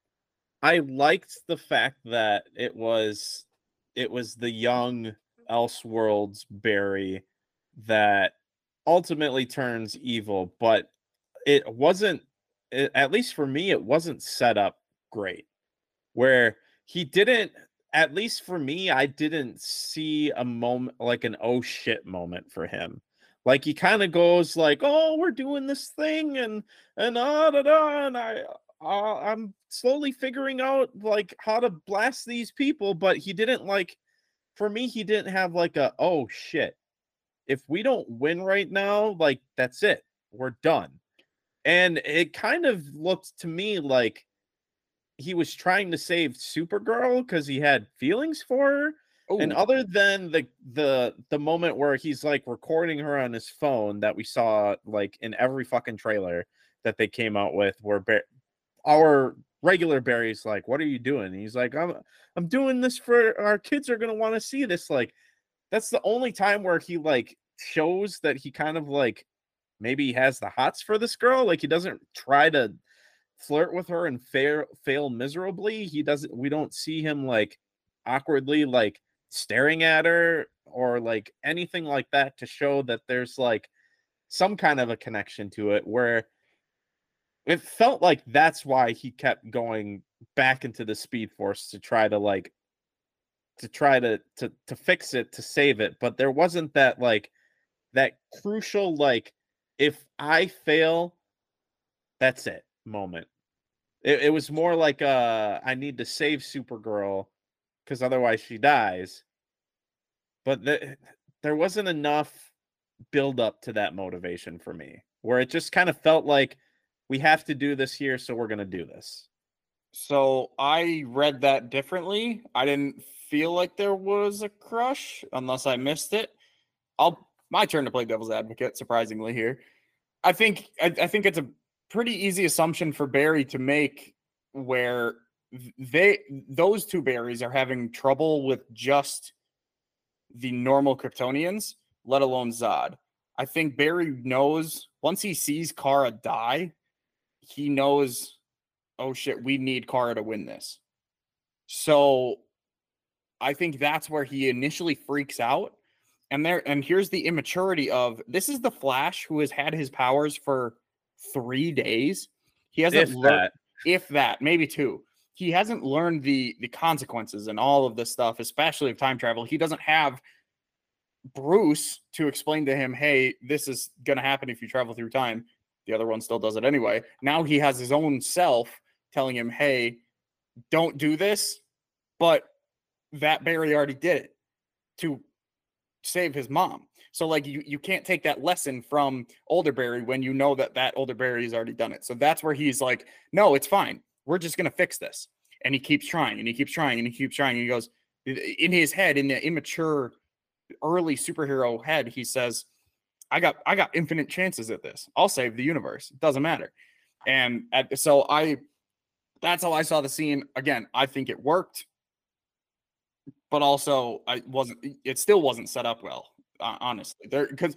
I liked the fact that it was it was the young Elseworlds Barry that ultimately turns evil, but it wasn't it, at least for me it wasn't set up great. Where he didn't at least for me I didn't see a moment like an oh shit moment for him. Like he kind of goes like, "Oh, we're doing this thing and and ah da da," and I uh, I'm slowly figuring out like how to blast these people, but he didn't like for me he didn't have like a oh shit. If we don't win right now, like that's it. We're done. And it kind of looked to me like he was trying to save Supergirl because he had feelings for her. And Ooh. other than the the the moment where he's like recording her on his phone that we saw like in every fucking trailer that they came out with, where Bar- our regular Barry's like, "What are you doing?" And he's like, "I'm I'm doing this for our kids are gonna want to see this." Like, that's the only time where he like shows that he kind of like maybe he has the hots for this girl. Like he doesn't try to flirt with her and fail fail miserably. He doesn't. We don't see him like awkwardly like staring at her or like anything like that to show that there's like some kind of a connection to it where it felt like that's why he kept going back into the Speed Force to try to like to try to to to fix it, to save it, but there wasn't that like that crucial like if I fail that's it moment. It, it was more like uh I need to save Supergirl because otherwise she dies. But the, there wasn't enough build up to that motivation for me, where it just kind of felt like we have to do this here, so we're gonna do this. So I read that differently. I didn't feel like there was a crush unless I missed it. I'll my turn to play devil's advocate, surprisingly here. I think I, I think it's a pretty easy assumption for Barry to make where they those two Barrys are having trouble with just the normal Kryptonians, let alone Zod. I think Barry knows once he sees Kara die, he knows, oh shit, we need Kara to win this. So I think that's where he initially freaks out. And there and here's the immaturity of this is the Flash who has had his powers for three days. He hasn't If learned that. if that, maybe two. He hasn't learned the the consequences and all of this stuff, especially of time travel. He doesn't have Bruce to explain to him, hey, this is gonna happen if you travel through time. The other one still does it anyway. Now he has his own self telling him, hey, don't do this, but that Barry already did it to save his mom. So like you you can't take that lesson from Olderberry when you know that that Olderberry has already done it. So that's where he's like, no, it's fine. We're just gonna fix this. And he keeps trying and he keeps trying and he keeps trying. And he goes in his head, in the immature early superhero head, he says, I got I got infinite chances at this. I'll save the universe. It doesn't matter. And at, so I that's how I saw the scene. Again, I think it worked. But also I wasn't it still wasn't set up well. Uh, honestly, there because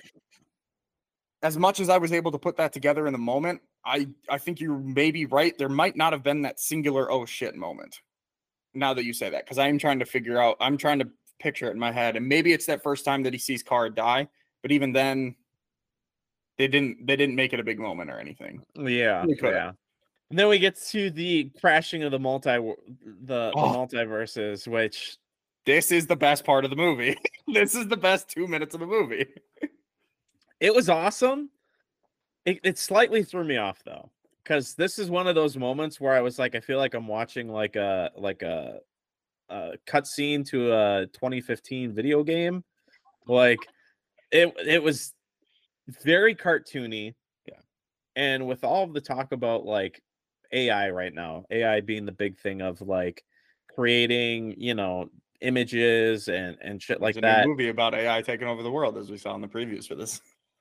as much as I was able to put that together in the moment, I I think you're maybe right. There might not have been that singular oh shit moment. Now that you say that, because I am trying to figure out, I'm trying to picture it in my head, and maybe it's that first time that he sees Kara die. But even then, they didn't they didn't make it a big moment or anything. Yeah, yeah. And then we get to the crashing of the multi the, Oh. the multiverses, which. This is the best part of the movie. This is the best two minutes of the movie. It was awesome. It, it slightly threw me off though, because this is one of those moments where I was like, I feel like I'm watching like a like a, a cutscene to a twenty fifteen video game. Like it it was very cartoony. Yeah. And with all of the talk about like A I right now, A I being the big thing of like creating, you know, images and and shit like There's a that. new movie about A I taking over the world, as we saw in the previews for this.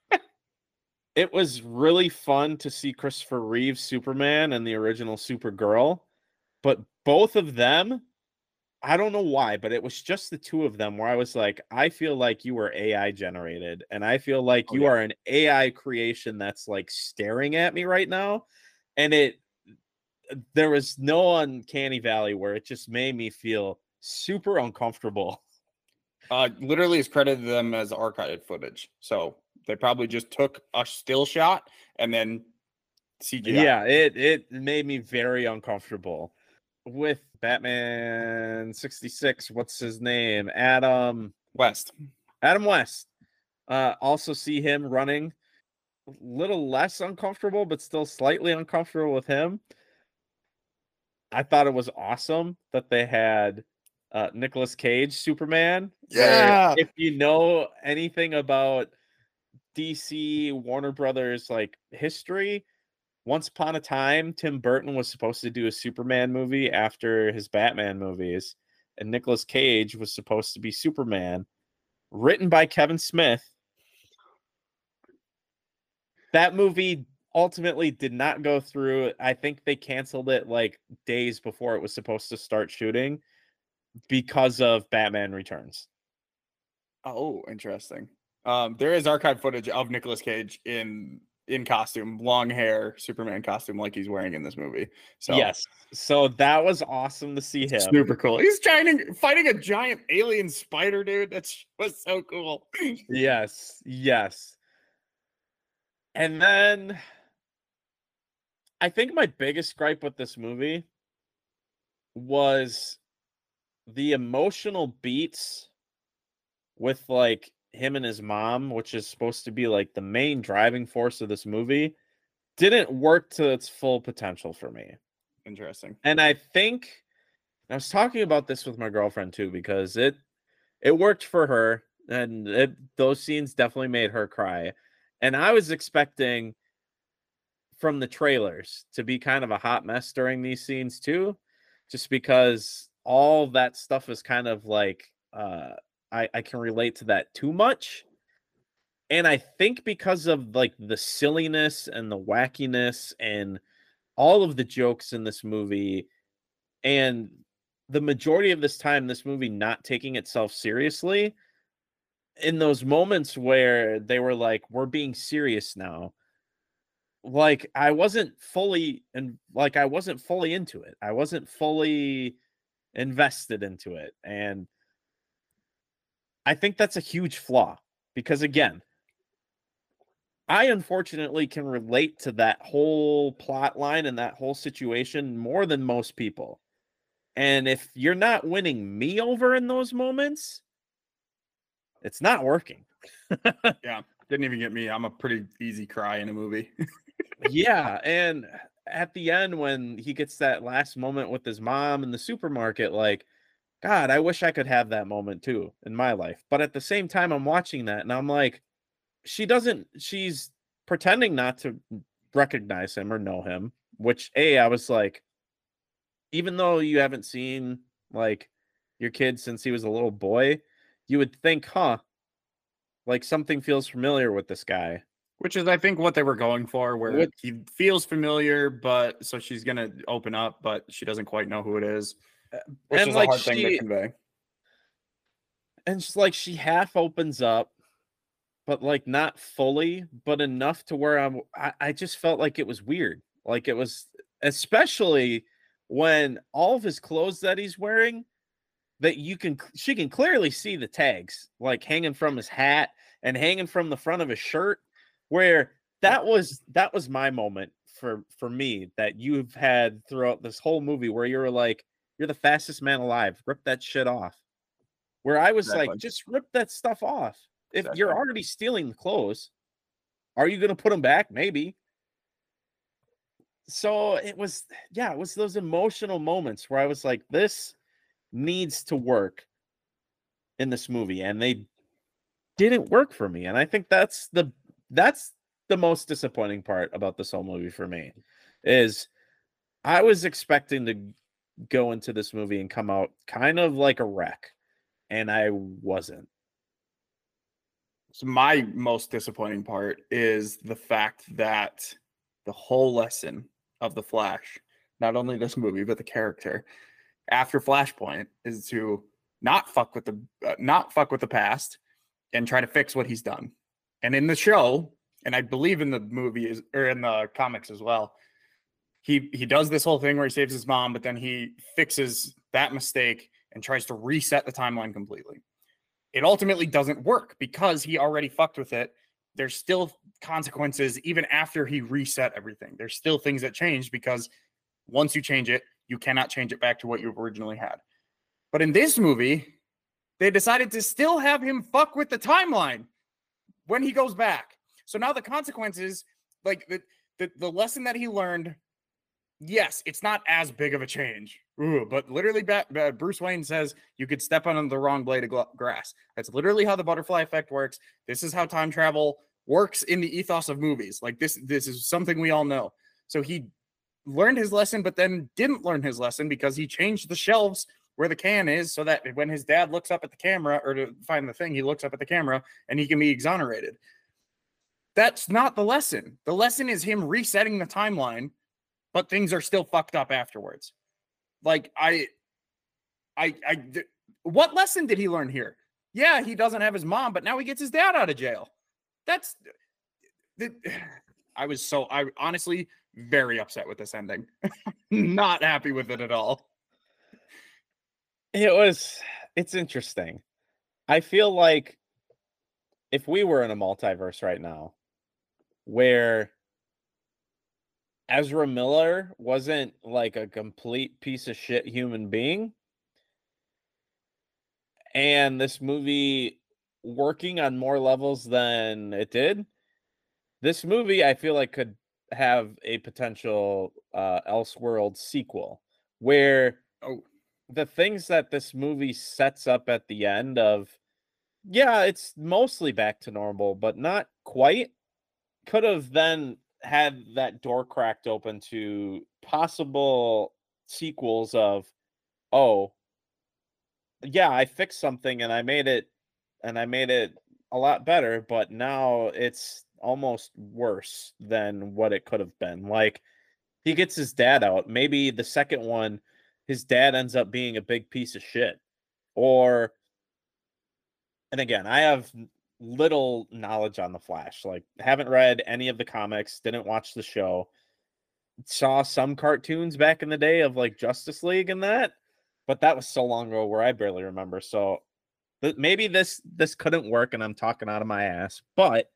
It was really fun to see Christopher Reeve's Superman and the original Supergirl, but both of them, I don't know why, but it was just the two of them where I was like, I feel like you were A I generated, and I feel like Oh, you yeah. are an A I creation that's like staring at me right now, and it there was no uncanny valley where it just made me feel super uncomfortable. Uh, literally, it's credited them as archived footage. So they probably just took a still shot and then C G I. Yeah, it it made me very uncomfortable. With Batman sixty-six, what's his name? Adam West. Adam West. Uh, also see him running. A little less uncomfortable, but still slightly uncomfortable with him. I thought it was awesome that they had uh, Nicolas Cage Superman. Yeah. If you know anything about D C Warner Brothers like history, once upon a time, Tim Burton was supposed to do a Superman movie after his Batman movies, and Nicolas Cage was supposed to be Superman, written by Kevin Smith. That movie ultimately did not go through. I think they canceled it like days before it was supposed to start shooting because of Batman Returns. Oh, interesting. Um, there is archive footage of Nicolas Cage in in costume, long hair, Superman costume, like he's wearing in this movie. So Yes, so that was awesome to see him. super cool. He's trying to fighting a giant alien spider, dude. That was so cool. Yes, yes. And then I think my biggest gripe with this movie was the emotional beats with like him and his mom, which is supposed to be like the main driving force of this movie, didn't work to its full potential for me. Interesting. And I think I was talking about this with my girlfriend too, because it it worked for her, and it, those scenes definitely made her cry. And I was expecting from the trailers to be kind of a hot mess during these scenes too, just because all that stuff is kind of like uh I, I can relate to that too much. And I think because of like the silliness and the wackiness and all of the jokes in this movie, and the majority of this time, this movie not taking itself seriously, in those moments where they were like, we're being serious now, like I wasn't fully and like I wasn't fully into it. I wasn't fully invested into it. And I think that's a huge flaw because again, I unfortunately can relate to that whole plot line and that whole situation more than most people. And if you're not winning me over in those moments, it's not working. Yeah. Didn't even get me. I'm a pretty easy cry in a movie. Yeah. And at the end, when he gets that last moment with his mom in the supermarket, like, God, I wish I could have that moment too in my life. But at the same time, I'm watching that and I'm like, she doesn't, she's pretending not to recognize him or know him, which A, I was like, even though you haven't seen like your kid since he was a little boy, you would think, huh, like something feels familiar with this guy. Which is, I think, what they were going for, where What- he feels familiar, but so she's gonna open up, but she doesn't quite know who it is, which and is like a hard thing to she, convey. and it's like she half opens up, but like not fully, but enough to where I'm, I, I just felt like it was weird. Like it was, especially when all of his clothes that he's wearing, that you can, she can clearly see the tags like hanging from his hat and hanging from the front of his shirt, where that was, that was my moment for, for me that you've had throughout this whole movie where you were like, you're the fastest man alive. Rip that shit off. Where I was Exactly. like, just rip that stuff off. If Exactly. you're already stealing the clothes, are you going to put them back? Maybe. So it was, yeah, it was those emotional moments where I was like, this needs to work in this movie. And they didn't work for me. And I think that's the, that's the most disappointing part about this whole movie for me is I was expecting to go into this movie and come out kind of like a wreck. And I wasn't. So my most disappointing part is the fact that the whole lesson of the Flash, not only this movie but the character, after Flashpoint, is to not fuck with the uh, not fuck with the past and try to fix what he's done. And in the show, and I believe in the movie is, or in the comics as well, he he does this whole thing where he saves his mom, but then he fixes that mistake and tries to reset the timeline completely. It ultimately doesn't work because he already fucked with it. There's still consequences even after he reset everything. There's still things that changed because once you change it, you cannot change it back to what you originally had. But in this movie, they decided to still have him fuck with the timeline when he goes back. So now the consequences, like the the, the lesson that he learned, yes, it's not as big of a change. Ooh, but literally, Bruce Wayne says you could step on the wrong blade of grass. That's literally how the butterfly effect works. This is how time travel works in the ethos of movies. Like this, this is something we all know. So he learned his lesson, but then didn't learn his lesson because he changed the shelves where the can is so that when his dad looks up at the camera or to find the thing, he looks up at the camera and he can be exonerated. That's not the lesson. The lesson is him resetting the timeline, but things are still fucked up afterwards. Like I, I, I, th- what lesson did he learn here? Yeah, he doesn't have his mom, but now he gets his dad out of jail. That's, the, I was so, I honestly very upset with this ending. Not happy with it at all. It was, it's interesting. I feel like if we were in a multiverse right now where Ezra Miller wasn't like a complete piece of shit human being, and this movie working on more levels than it did, this movie I feel like could have a potential uh, Elseworld sequel where Oh, the things that this movie sets up at the end of, yeah, it's mostly back to normal, but not quite, could have then had that door cracked open to possible sequels of, oh, yeah, I fixed something and I made it and I made it a lot better, but now it's almost worse than what it could have been. Like he gets his dad out. Maybe the second one, his dad ends up being a big piece of shit. Or, and again, I have little knowledge on the Flash. Like haven't read any of the comics, didn't watch the show. Saw some cartoons back in the day of like Justice League and that, but that was so long ago where I barely remember. So th- maybe this this couldn't work and I'm talking out of my ass, but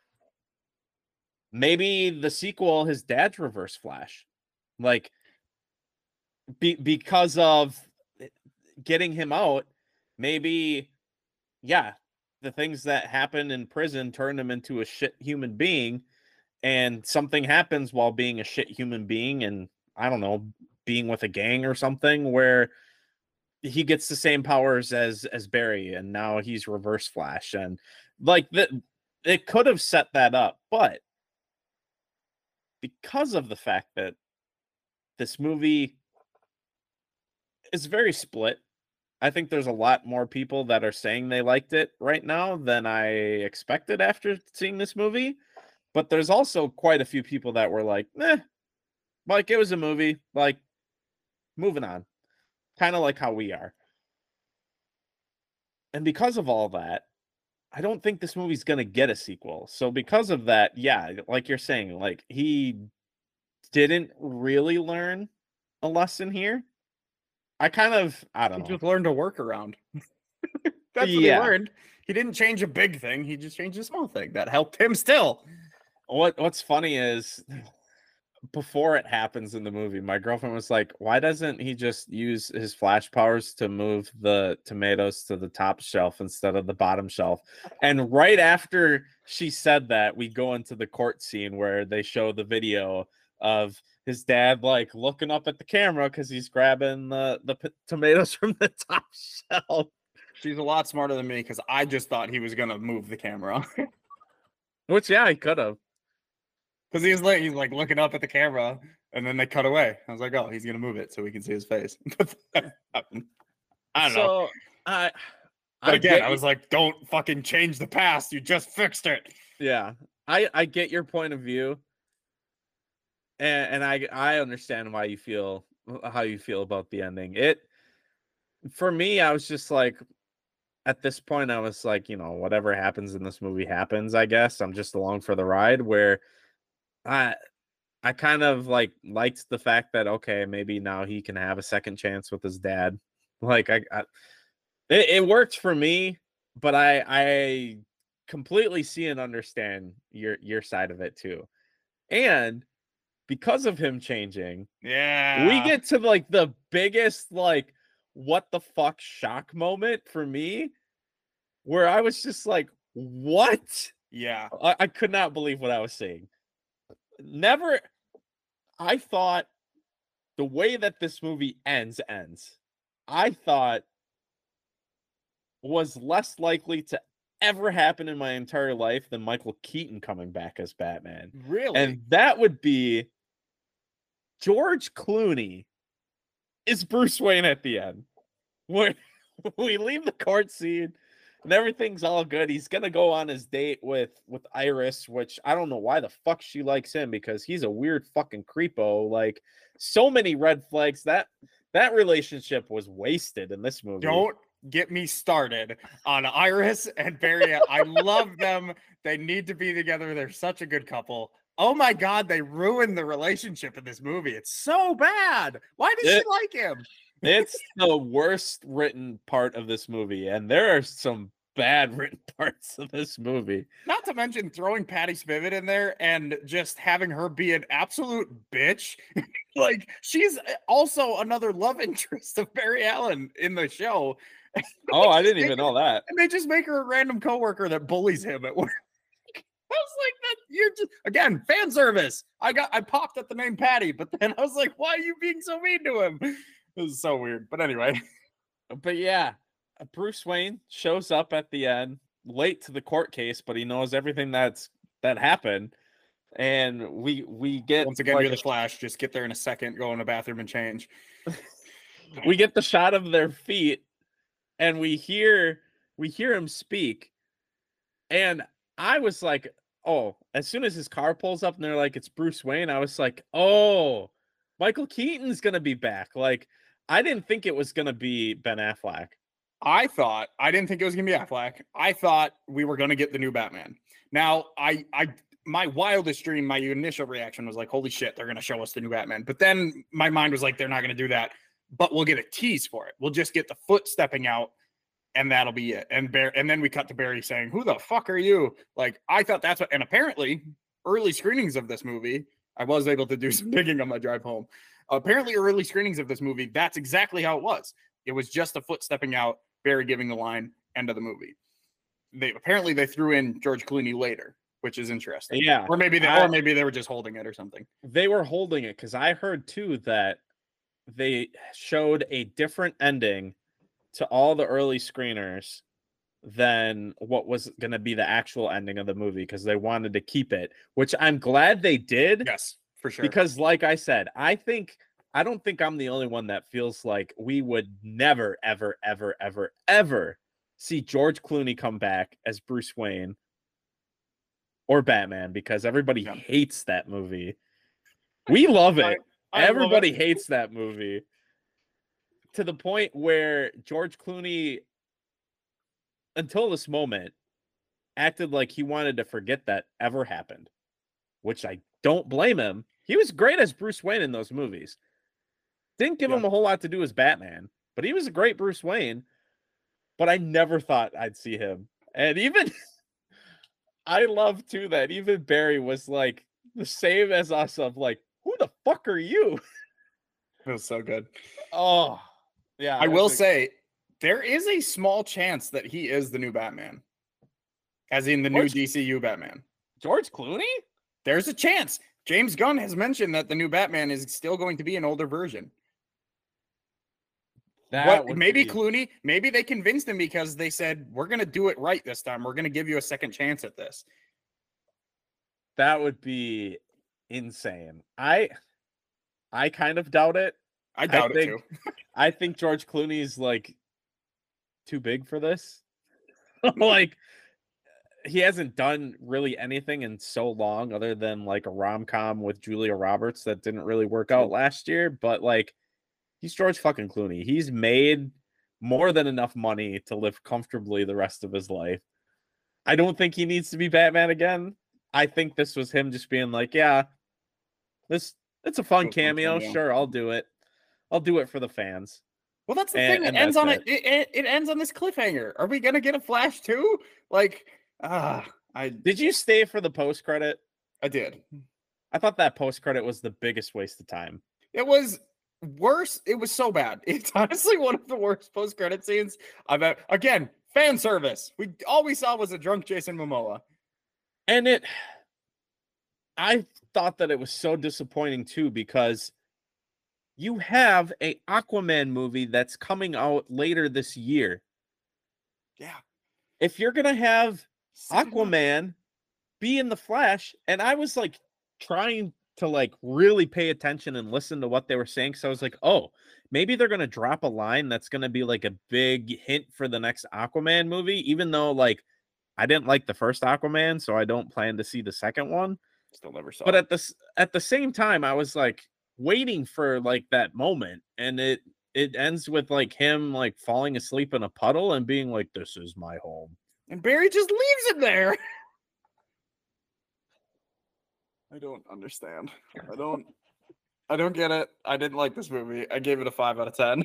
maybe the sequel, his dad's Reverse Flash. Like be, because of getting him out, maybe yeah, the things that happen in prison turn him into a shit human being, and something happens while being a shit human being and I don't know, being with a gang or something where he gets the same powers as as Barry and now he's Reverse Flash. And like that, it could have set that up, but because of the fact that this movie is very split, I think there's a lot more people that are saying they liked it right now than I expected after seeing this movie. But there's also quite a few people that were like, "Meh, like it was a movie, like moving on," kind of like how we are. And because of all that, I don't think this movie's gonna get a sequel. So because of that, yeah, like you're saying, like he didn't really learn a lesson here. I kind of, I don't He know. just learned a workaround. That's what Yeah. he learned. He didn't change a big thing. He just changed a small thing that helped him still. What What's funny is before it happens in the movie, my girlfriend was like, "Why doesn't he just use his flash powers to move the tomatoes to the top shelf instead of the bottom shelf?" And right after she said that, we go into the court scene where they show the video of his dad like looking up at the camera because he's grabbing the the p- tomatoes from the top shelf. She's a lot smarter than me because I just thought he was gonna move the camera. Which, yeah, he could have. Because he's like he's like looking up at the camera and then they cut away. I was like, oh, he's gonna move it so we can see his face. I don't know. So I, But I again, get I was like, don't fucking change the past. You just fixed it. Yeah, I I get your point of view, and and I I understand why you feel how you feel about the ending. It for me, I was just like, at this point, I was like, you know, whatever happens in this movie happens. I guess I'm just along for the ride. Where I I kind of like liked the fact that okay, maybe now he can have a second chance with his dad. Like I, I it, it worked for me, but I I completely see and understand your your side of it too. And because of him changing, Yeah. we get to like the biggest like what the fuck shock moment for me where I was just like, what? Yeah. I, I could not believe what I was seeing. Never I thought the way that this movie ends ends, I thought was less likely to ever happen in my entire life than Michael Keaton coming back as Batman. Really? And that would be George Clooney is Bruce Wayne at the end. Where we leave the court scene and everything's all good. He's gonna go on his date with with Iris, which I don't know why the fuck she likes him because he's a weird fucking creepo. Like so many red flags. That that relationship was wasted in this movie. Don't get me started on Iris and Barry. I love them. They need to be together. They're such a good couple. Oh my God, they ruined the relationship in this movie. It's so bad. Why does It- she like him? It's the worst written part of this movie, and there are some bad written parts of this movie. Not to mention throwing Patty Spivot in there and just having her be an absolute bitch. Like she's also another love interest of Barry Allen in the show. Oh, I didn't even know that. And they just make her a random coworker that bullies him at work. I was like, that you're just again fan service. I got I popped at the name Patty, but then I was like, why are you being so mean to him? This is so weird. But anyway. But yeah, Bruce Wayne shows up at the end, late to the court case, but he knows everything that's that happened. And we we get Once again, like, you're the Flash. Just get there in a second, go in the bathroom and change. we get the shot of their feet, and we hear we hear him speak. And I was like, oh, as soon as his car pulls up and they're like, it's Bruce Wayne, I was like, oh, Michael Keaton's gonna be back. Like, I didn't think it was gonna be Ben Affleck. I thought I didn't think it was gonna be Affleck. I thought we were gonna get the new Batman. Now, I I my wildest dream, my initial reaction was like, holy shit, they're gonna show us the new Batman. But then my mind was like, they're not gonna do that. But we'll get a tease for it. We'll just get the foot stepping out, and that'll be it. And Barry, and then we cut to Barry saying, "Who the fuck are you?" Like, I thought that's what. And apparently, early screenings of this movie, I was able to do some digging on my drive home. Apparently, early screenings of this movie, that's exactly how it was. It was just a foot stepping out, Barry giving the line, end of the movie. They apparently they threw in George Clooney later, which is interesting. Yeah, or maybe they, I, or maybe they were just holding it or something. They were holding it because I heard too that they showed a different ending to all the early screeners than what was going to be the actual ending of the movie because they wanted to keep it, which I'm glad they did. Yes, for sure. Because like I said, I think I don't think I'm the only one that feels like we would never, ever, ever, ever, ever see George Clooney come back as Bruce Wayne or Batman because everybody Yeah. hates that movie. We love it. I, I everybody love it. hates that movie to the point where George Clooney, until this moment, acted like he wanted to forget that ever happened, which I don't blame him. He was great as Bruce Wayne in those movies. Didn't give Yeah. him a whole lot to do as Batman, but he was a great Bruce Wayne. But I never thought I'd see him. And even I love too that even Barry was like the same as us of like, who the fuck are you? It was so good. Oh, yeah. I will like, say there is a small chance that he is the new Batman, as in the George, new D C U Batman. George Clooney? There's a chance. James Gunn has mentioned that the new Batman is still going to be an older version. That What, maybe be... Clooney, maybe they convinced him because they said, we're going to do it right this time. We're going to give you a second chance at this. That would be insane. I I kind of doubt it. I doubt I think, it too. I think George Clooney is like too big for this. Like he hasn't done really anything in so long other than like a rom-com with Julia Roberts that didn't really work out last year. But like he's George fucking Clooney. He's made more than enough money to live comfortably the rest of his life. I don't think he needs to be Batman again. I think this was him just being like, yeah, this it's a fun cameo. cameo. Sure, I'll do it. I'll do it for the fans. Well, that's the and, thing. It ends on it. It, it, it ends on this cliffhanger. Are we gonna get a Flash too? Like, ah, uh, I did you stay for the post credit? I did. I thought that post credit was the biggest waste of time. It was worse. It was so bad. It's honestly one of the worst post credit scenes I've ever. Again, fan service. We all we saw was a drunk Jason Momoa. And it, I thought that it was so disappointing too because you have a Aquaman movie that's coming out later this year. Yeah. If you're going to have Aquaman be in the Flash, and I was like trying to like really pay attention and listen to what they were saying. So I was like, oh, maybe they're going to drop a line that's going to be like a big hint for the next Aquaman movie, even though like I didn't like the first Aquaman, so I don't plan to see the second one. Still never saw but it. at this at the same time, I was like waiting for like that moment, and it it ends with like him like falling asleep in a puddle and being like, "This is my home," and Barry just leaves him there. I don't understand. I don't. I don't get it. I didn't like this movie. I gave it a five out of ten.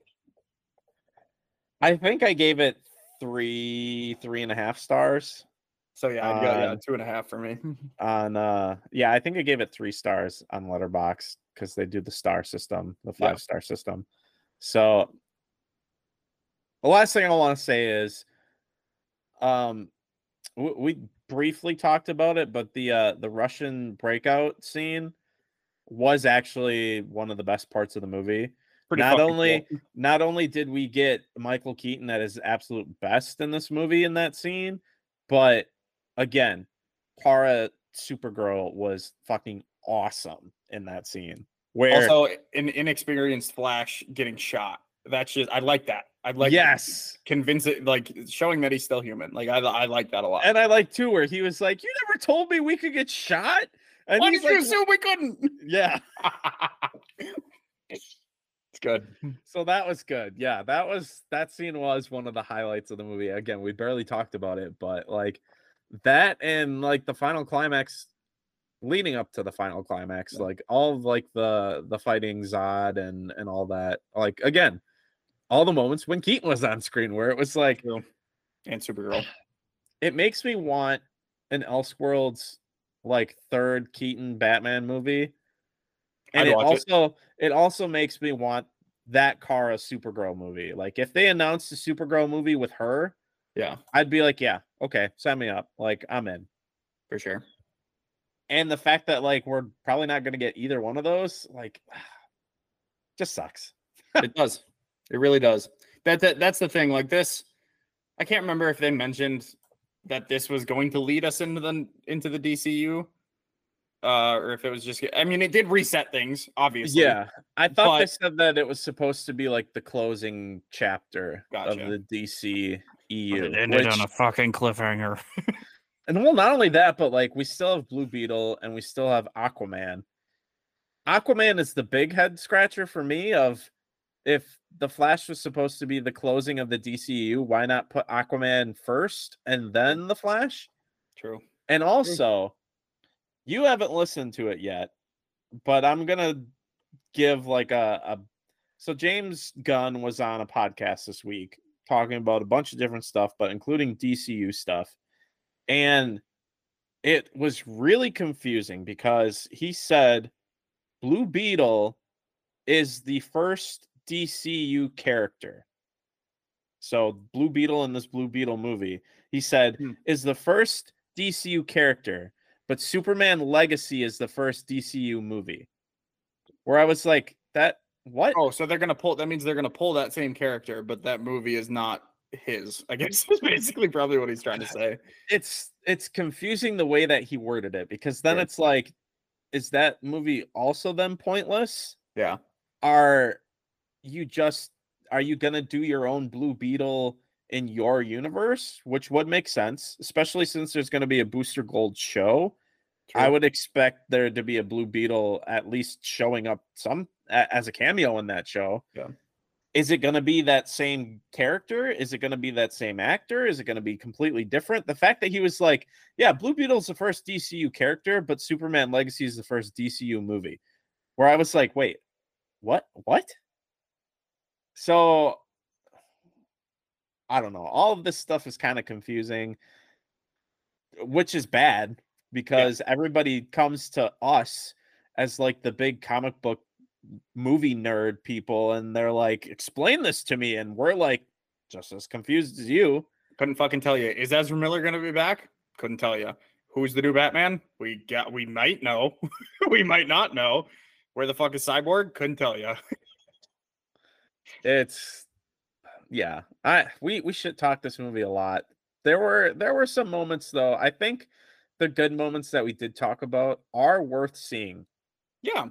I think I gave it three, three and a half stars. So yeah, I got yeah, two and a half for me. On uh yeah, I think I gave it three stars on Letterboxd because they do the star system, the five yeah. star system. So the last thing I want to say is um we, we briefly talked about it, but the uh the Russian breakout scene was actually one of the best parts of the movie. Pretty not only cool. Not only did we get Michael Keaton at his absolute best in this movie in that scene, but again, Kara Supergirl was fucking awesome in that scene. Where also an inexperienced Flash getting shot. That's just I like that. I'd like yes, convince it like showing that he's still human. Like I I like that a lot. And I like too where he was like, "You never told me we could get shot." And why he's did like, you assume we couldn't? Yeah. It's good. So that was good. Yeah, that was that scene was one of the highlights of the movie. Again, we barely talked about it, but like that and like the final climax leading up to the final climax, yeah. like all of like the the fighting Zod and and all that. Like again, all the moments when Keaton was on screen where it was like and Supergirl. It makes me want an Elseworlds like third Keaton Batman movie. And it also it. it also makes me want that Kara Supergirl movie. Like if they announced a Supergirl movie with her, yeah, I'd be like, yeah, okay, sign me up. Like I'm in. For sure. And the fact that like we're probably not gonna get either one of those, like just sucks. It does. It really does. That, that that's the thing. Like this, I can't remember if they mentioned that this was going to lead us into the into the D C U, uh, or if it was just. I mean, it did reset things, obviously. Yeah, I thought they but- said that it was supposed to be like the closing chapter of Gotcha. the D C E But U. it ended which- on a fucking cliffhanger. And well, not only that, but like we still have Blue Beetle and we still have Aquaman. Aquaman is the big head scratcher for me of if the Flash was supposed to be the closing of the D C E U, why not put Aquaman first and then the Flash? True. And also, you haven't listened to it yet, but I'm gonna give like a, a so James Gunn was on a podcast this week talking about a bunch of different stuff, but including D C U stuff. And it was really confusing because he said Blue Beetle is the first D C U character. So Blue Beetle in this Blue Beetle movie, he said, Hmm. is the first D C U character, but Superman Legacy is the first D C U movie. Where I was like, that what? Oh, so they're gonna pull. That means they're gonna pull that same character, but that movie is not his. I guess is basically probably what he's trying to say. It's it's confusing the way that he worded it because then Sure. it's like, is that movie also then pointless? Yeah. Are you just are you gonna do your own Blue Beetle in your universe? Which would make sense, especially since there's gonna be a Booster Gold show. I True. would expect there to be a Blue Beetle at least showing up some a, as a cameo in that show. Yeah. Is it going to be that same character? Is it going to be that same actor? Is it going to be completely different? The fact that he was like, yeah, Blue Beetle's the first D C U character, but Superman Legacy is the first D C U movie. Where I was like, wait, what? What? So I don't know. All of this stuff is kind of confusing, which is bad because yeah. everybody comes to us as like the big comic book movie nerd people, and they're like, explain this to me, and we're like just as confused as you. Couldn't fucking tell you. Is Ezra Miller gonna be back? Couldn't tell you. Who's the new Batman? We got. We might know. We might not know. Where the fuck is Cyborg? Couldn't tell you. It's yeah. I we we should talk this movie a lot. There were there were some moments though. I think the good moments that we did talk about are worth seeing. Yeah.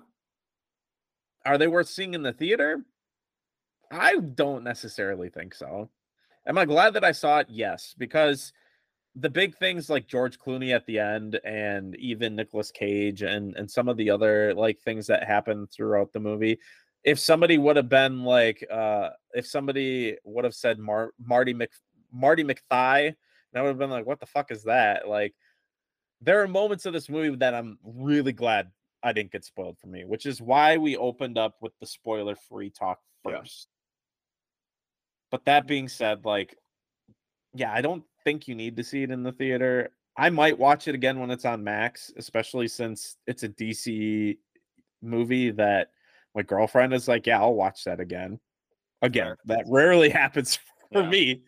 Are they worth seeing in the theater? I don't necessarily think so. Am I glad that I saw it? Yes, because the big things like George Clooney at the end and even Nicolas Cage and, and some of the other like things that happen throughout the movie. If somebody would have been like, uh, if somebody would have said Mar- Marty Mc Marty McFly, I would have been like, what the fuck is that? Like, there are moments of this movie that I'm really glad I didn't get spoiled for me, which is why we opened up with the spoiler-free talk first. Yeah. But that being said, like, yeah, I don't think you need to see it in the theater. I might watch it again when it's on Max, especially since it's a D C movie that my girlfriend is like, yeah, I'll watch that again. Again, Fair. That rarely happens for yeah. me.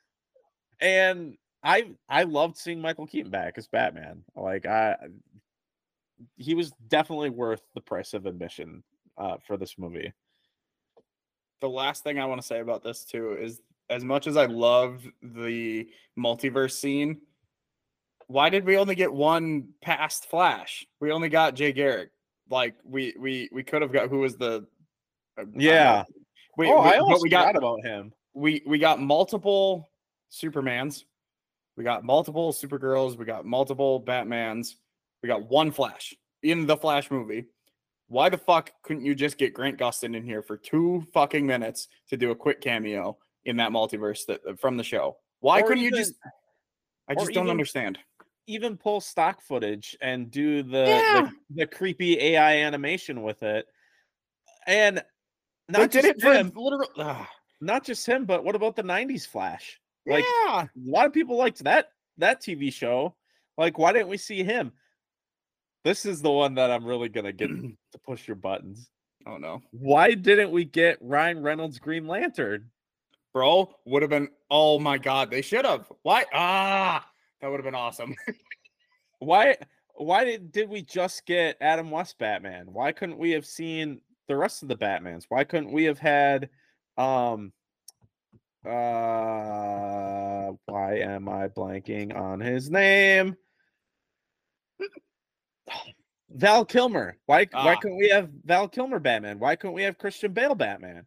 And I I loved seeing Michael Keaton back as Batman. Like, I he was definitely worth the price of admission uh, for this movie. The last thing I want to say about this too is, as much as I love the multiverse scene, why did we only get one past Flash? We only got Jay Garrick. Like we we we could have got who was the uh, yeah. We, oh, we, I almost we got about him. We we got multiple Supermans. We got multiple Supergirls. We got multiple Batmans. We got one Flash in the Flash movie. Why the fuck couldn't you just get Grant Gustin in here for two fucking minutes to do a quick cameo in that multiverse that from the show? Why or couldn't even, you just? I just don't even, understand. Even pull stock footage and do the, yeah. the the creepy A I animation with it, and not they did it for him, literal. Ugh. Not just him, but what about the nineties Flash? Like, yeah, a lot of people liked that that T V show. Like, why didn't we see him? This is the one that I'm really gonna get to push your buttons. Oh no! Why didn't we get Ryan Reynolds Green Lantern? Bro, would have been. Oh my god, they should have. Why? Ah, that would have been awesome. why? Why did did we just get Adam West Batman? Why couldn't we have seen the rest of the Batmans? Why couldn't we have had, um, uh, Uh, why am I blanking on his name? Val Kilmer. Why why Ah. couldn't we have Val Kilmer Batman? Why couldn't we have Christian Bale Batman?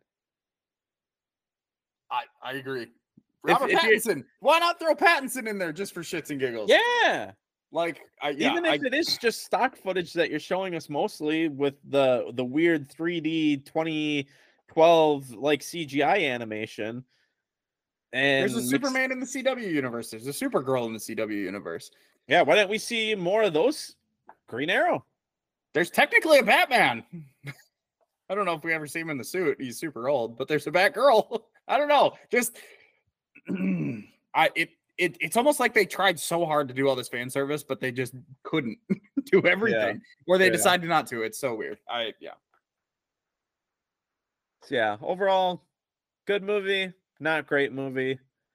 I, I agree. Robert if you're- Pattinson. Why not throw Pattinson in there just for shits and giggles? Yeah. Like, I, yeah, Even if I, it is just stock footage that you're showing us mostly with the the weird three D twenty twelve like C G I animation. And there's a mix- Superman in the C W universe. There's a Supergirl in the C W universe. Yeah, why didn't we see more of those? Green Arrow. There's technically a Batman. I don't know if we ever see him in the suit. He's super old, but there's a Batgirl. I don't know. Just I it it it's almost like they tried so hard to do all this fan service, but they just couldn't do everything. Or they Yeah. decided not to. It's so weird. I yeah. Yeah, overall, good movie, not great movie.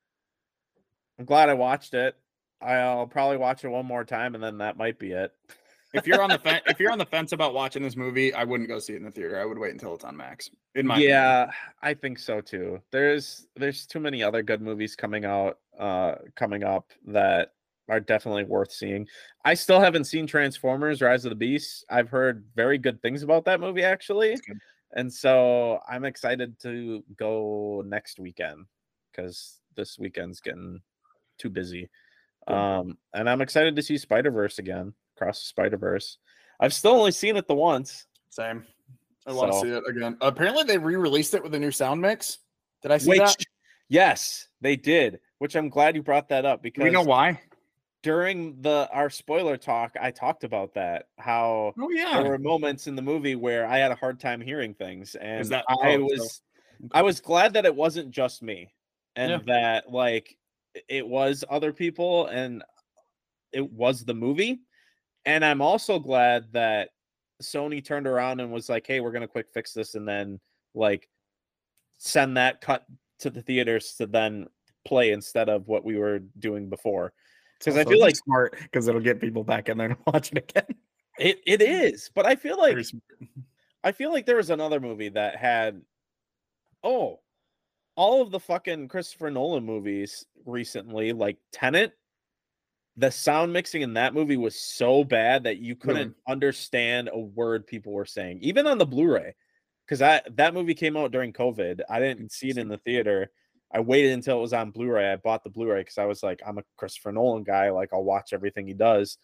I'm glad I watched it. I'll probably watch it one more time, and then that might be it. If you're on the fence, if you're on the fence about watching this movie, I wouldn't go see it in the theater. I would wait until it's on Max. In my yeah, opinion. I think so too. There's there's too many other good movies coming out, uh, coming up that are definitely worth seeing. I still haven't seen Transformers: Rise of the Beasts. I've heard very good things about that movie actually, and so I'm excited to go next weekend because this weekend's getting too busy. Good. Um, and I'm excited to see Spider-Verse again, Across the Spider-Verse. I've still only seen it the once. Same. I want to So- see it again. Apparently, they re-released it with a new sound mix. Did I see Which, that? yes, they did. Which I'm glad you brought that up Do because we know why? during the our spoiler talk, I talked about that. How Oh there yeah. were moments in the movie where I had a hard time hearing things, and that- I oh, was so- I was glad that it wasn't just me, and Yeah. that like it was other people, and it was the movie. And I'm also glad that Sony turned around and was like, "Hey, we're gonna quick fix this," and then like send that cut to the theaters to then play instead of what we were doing before. Because I Also feel like smart because it'll get people back in there to watch it again. it, it is, but I feel like Very smart. I feel like there was another movie that had oh all of the fucking Christopher Nolan movies recently, like Tenet. The sound mixing in that movie was so bad that you couldn't Really? understand a word people were saying, even on the Blu-ray. Because that that movie came out during COVID. I didn't see it in the theater. I waited until it was on Blu-ray. I bought the Blu-ray because I was like, I'm a Christopher Nolan guy. Like, I'll watch everything he does.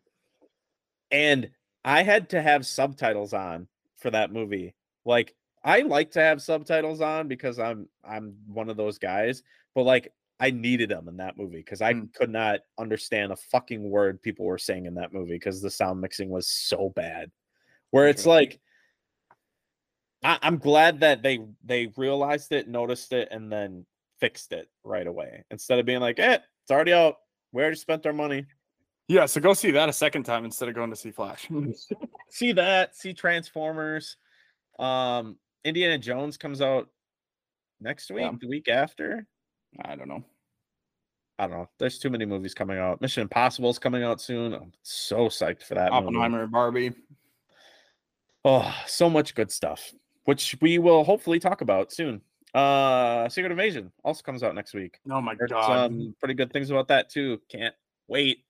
And I had to have subtitles on for that movie. Like, I like to have subtitles on because I'm I'm one of those guys. But like, I needed them in that movie because I Hmm. could not understand a fucking word people were saying in that movie because the sound mixing was so bad. Where it's like, I, I'm glad that they they realized it, noticed it, and then fixed it right away instead of being like, "Eh, it's already out. We already spent our money." Yeah, so go see that a second time instead of going to see Flash. See that? See Transformers. Um, Indiana Jones comes out next week, Yeah. the week after. I don't know. I don't know. There's too many movies coming out. Mission Impossible is coming out soon. I'm so psyched for that movie. Oppenheimer and Barbie. Oh, so much good stuff, which we will hopefully talk about soon. Uh, Secret Invasion also comes out next week. Oh my Heard god. some pretty good things about that too. Can't wait.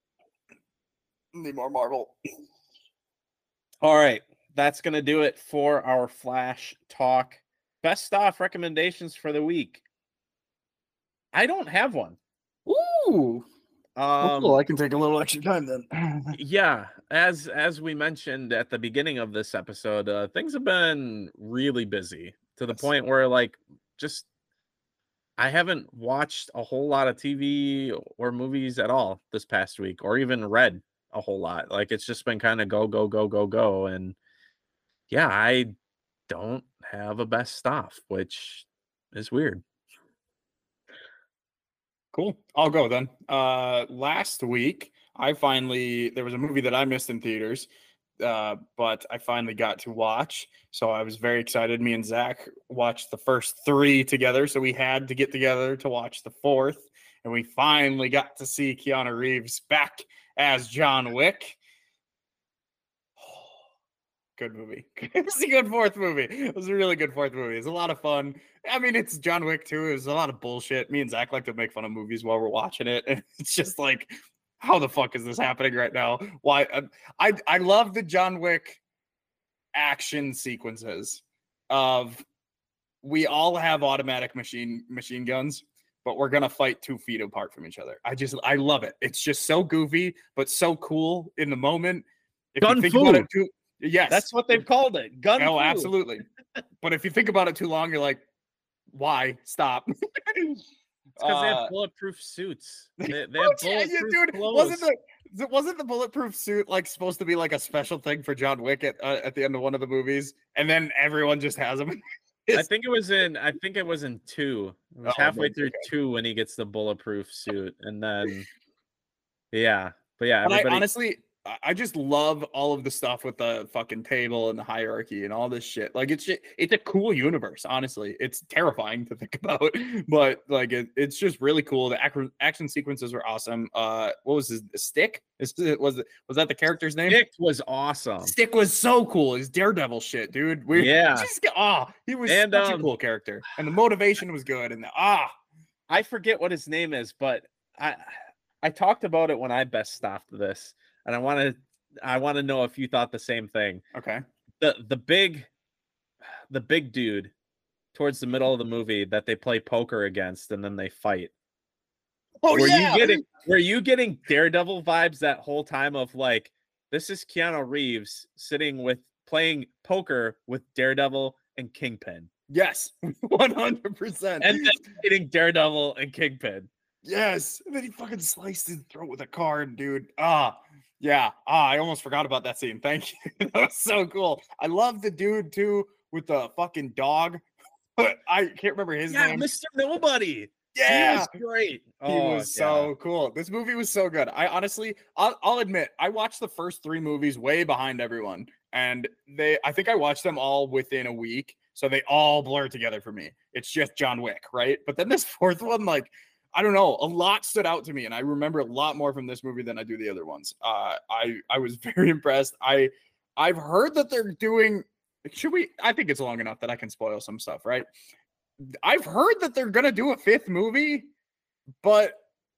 Need more Marvel. All right, that's gonna do it for our Flash talk. Best stuff recommendations for the week. I don't have one. Ooh. Um, Well, I can take a little extra time then. yeah, as as we mentioned at the beginning of this episode, uh, things have been really busy to the Yes. point where like just I haven't watched a whole lot of T V or movies at all this past week, or even read a whole lot. Like it's just been kind of go go go go go, and yeah, I don't have a best stuff, which is weird. Cool. I'll go then. Uh, last week, I finally there was a movie that I missed in theaters, uh, but I finally got to watch. So I was very excited. Me and Zach watched the first three together, so we had to get together to watch the fourth, and we finally got to see Keanu Reeves back as John Wick. good movie. It was a good fourth movie. It was a really good fourth movie. It's a lot of fun. I mean, it's John Wick too. It was a lot of bullshit. Me and Zach like to make fun of movies while we're watching it, and it's just like, how the fuck is this happening right now? Why? I I love the John Wick action sequences of we all have automatic machine machine guns, but we're gonna fight two feet apart from each other. I just I love it. It's just so goofy, but so cool in the moment. If Gun you think fu. about it too, yes, That's what they've called it. Gun oh, fu. absolutely. But if you think about it too long, you're like, why? Stop. It's because they Uh, have bulletproof suits. They, they have yeah, yeah, bulletproof dude, clothes. wasn't the wasn't the bulletproof suit like supposed to be like a special thing for John Wick at uh, at the end of one of the movies, and then everyone just has them? I think it was in. I think it was in two. It was Oh, halfway man, through okay. two when he gets the bulletproof suit, and then yeah, but yeah, But I everybody. honestly, I I just love all of the stuff with the fucking table and the hierarchy and all this shit. Like it's just, it's a cool universe. Honestly, it's terrifying to think about, but like it, it's just really cool. The ac- action sequences were awesome. Uh, what was his Stick? Is it was it was that the character's name? Dick was awesome. Stick was so cool. His Daredevil shit, dude. We Yeah. just oh, he was And, such a um, cool character, and the motivation was good. And the, ah, I forget what his name is, but I I talked about it when I best stopped this, and I want to I want to know if you thought the same thing. okay. The the big the big dude towards the middle of the movie that they play poker against and then they fight. Oh were yeah, you getting were you getting Daredevil vibes that whole time of like, this is Keanu Reeves sitting with playing poker with Daredevil and Kingpin, yes, one hundred percent. and then hitting Daredevil and Kingpin? Yes, and then he fucking sliced his throat with a card, dude. Ah, yeah. Ah, I almost forgot about that scene. Thank you. That was so cool. I love the dude too with the fucking dog. I can't remember his Yeah, name. Mister Nobody. Yeah, He was great. he Oh, was yeah. so cool. This movie was so good. I honestly, I'll, I'll admit, I watched the first three movies way behind everyone, and they, I think I watched them all within a week, so they all blur together for me. It's just John Wick, right? But then this fourth one, like, I don't know, a lot stood out to me, and I remember a lot more from this movie than I do the other ones. Uh, I, I was very impressed. I, I've heard that they're doing. Should we? I think it's long enough that I can spoil some stuff, right? I've heard that they're gonna do a fifth movie, but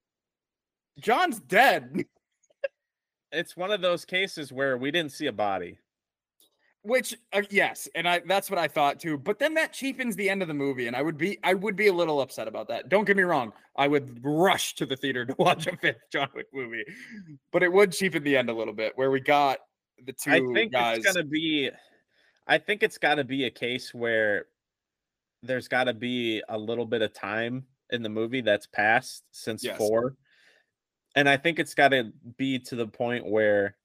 John's dead. It's one of those cases where we didn't see a body. Which uh, yes, and I that's what I thought too. But then that cheapens the end of the movie, and I would be I would be a little upset about that. Don't get me wrong, I would rush to the theater to watch a fifth John Wick movie, but it would cheapen the end a little bit, where we got the two I think guys. it's gonna be. I think it's got to be a case where there's got to be a little bit of time in the movie that's passed since Yes. four, and I think it's got to be to the point where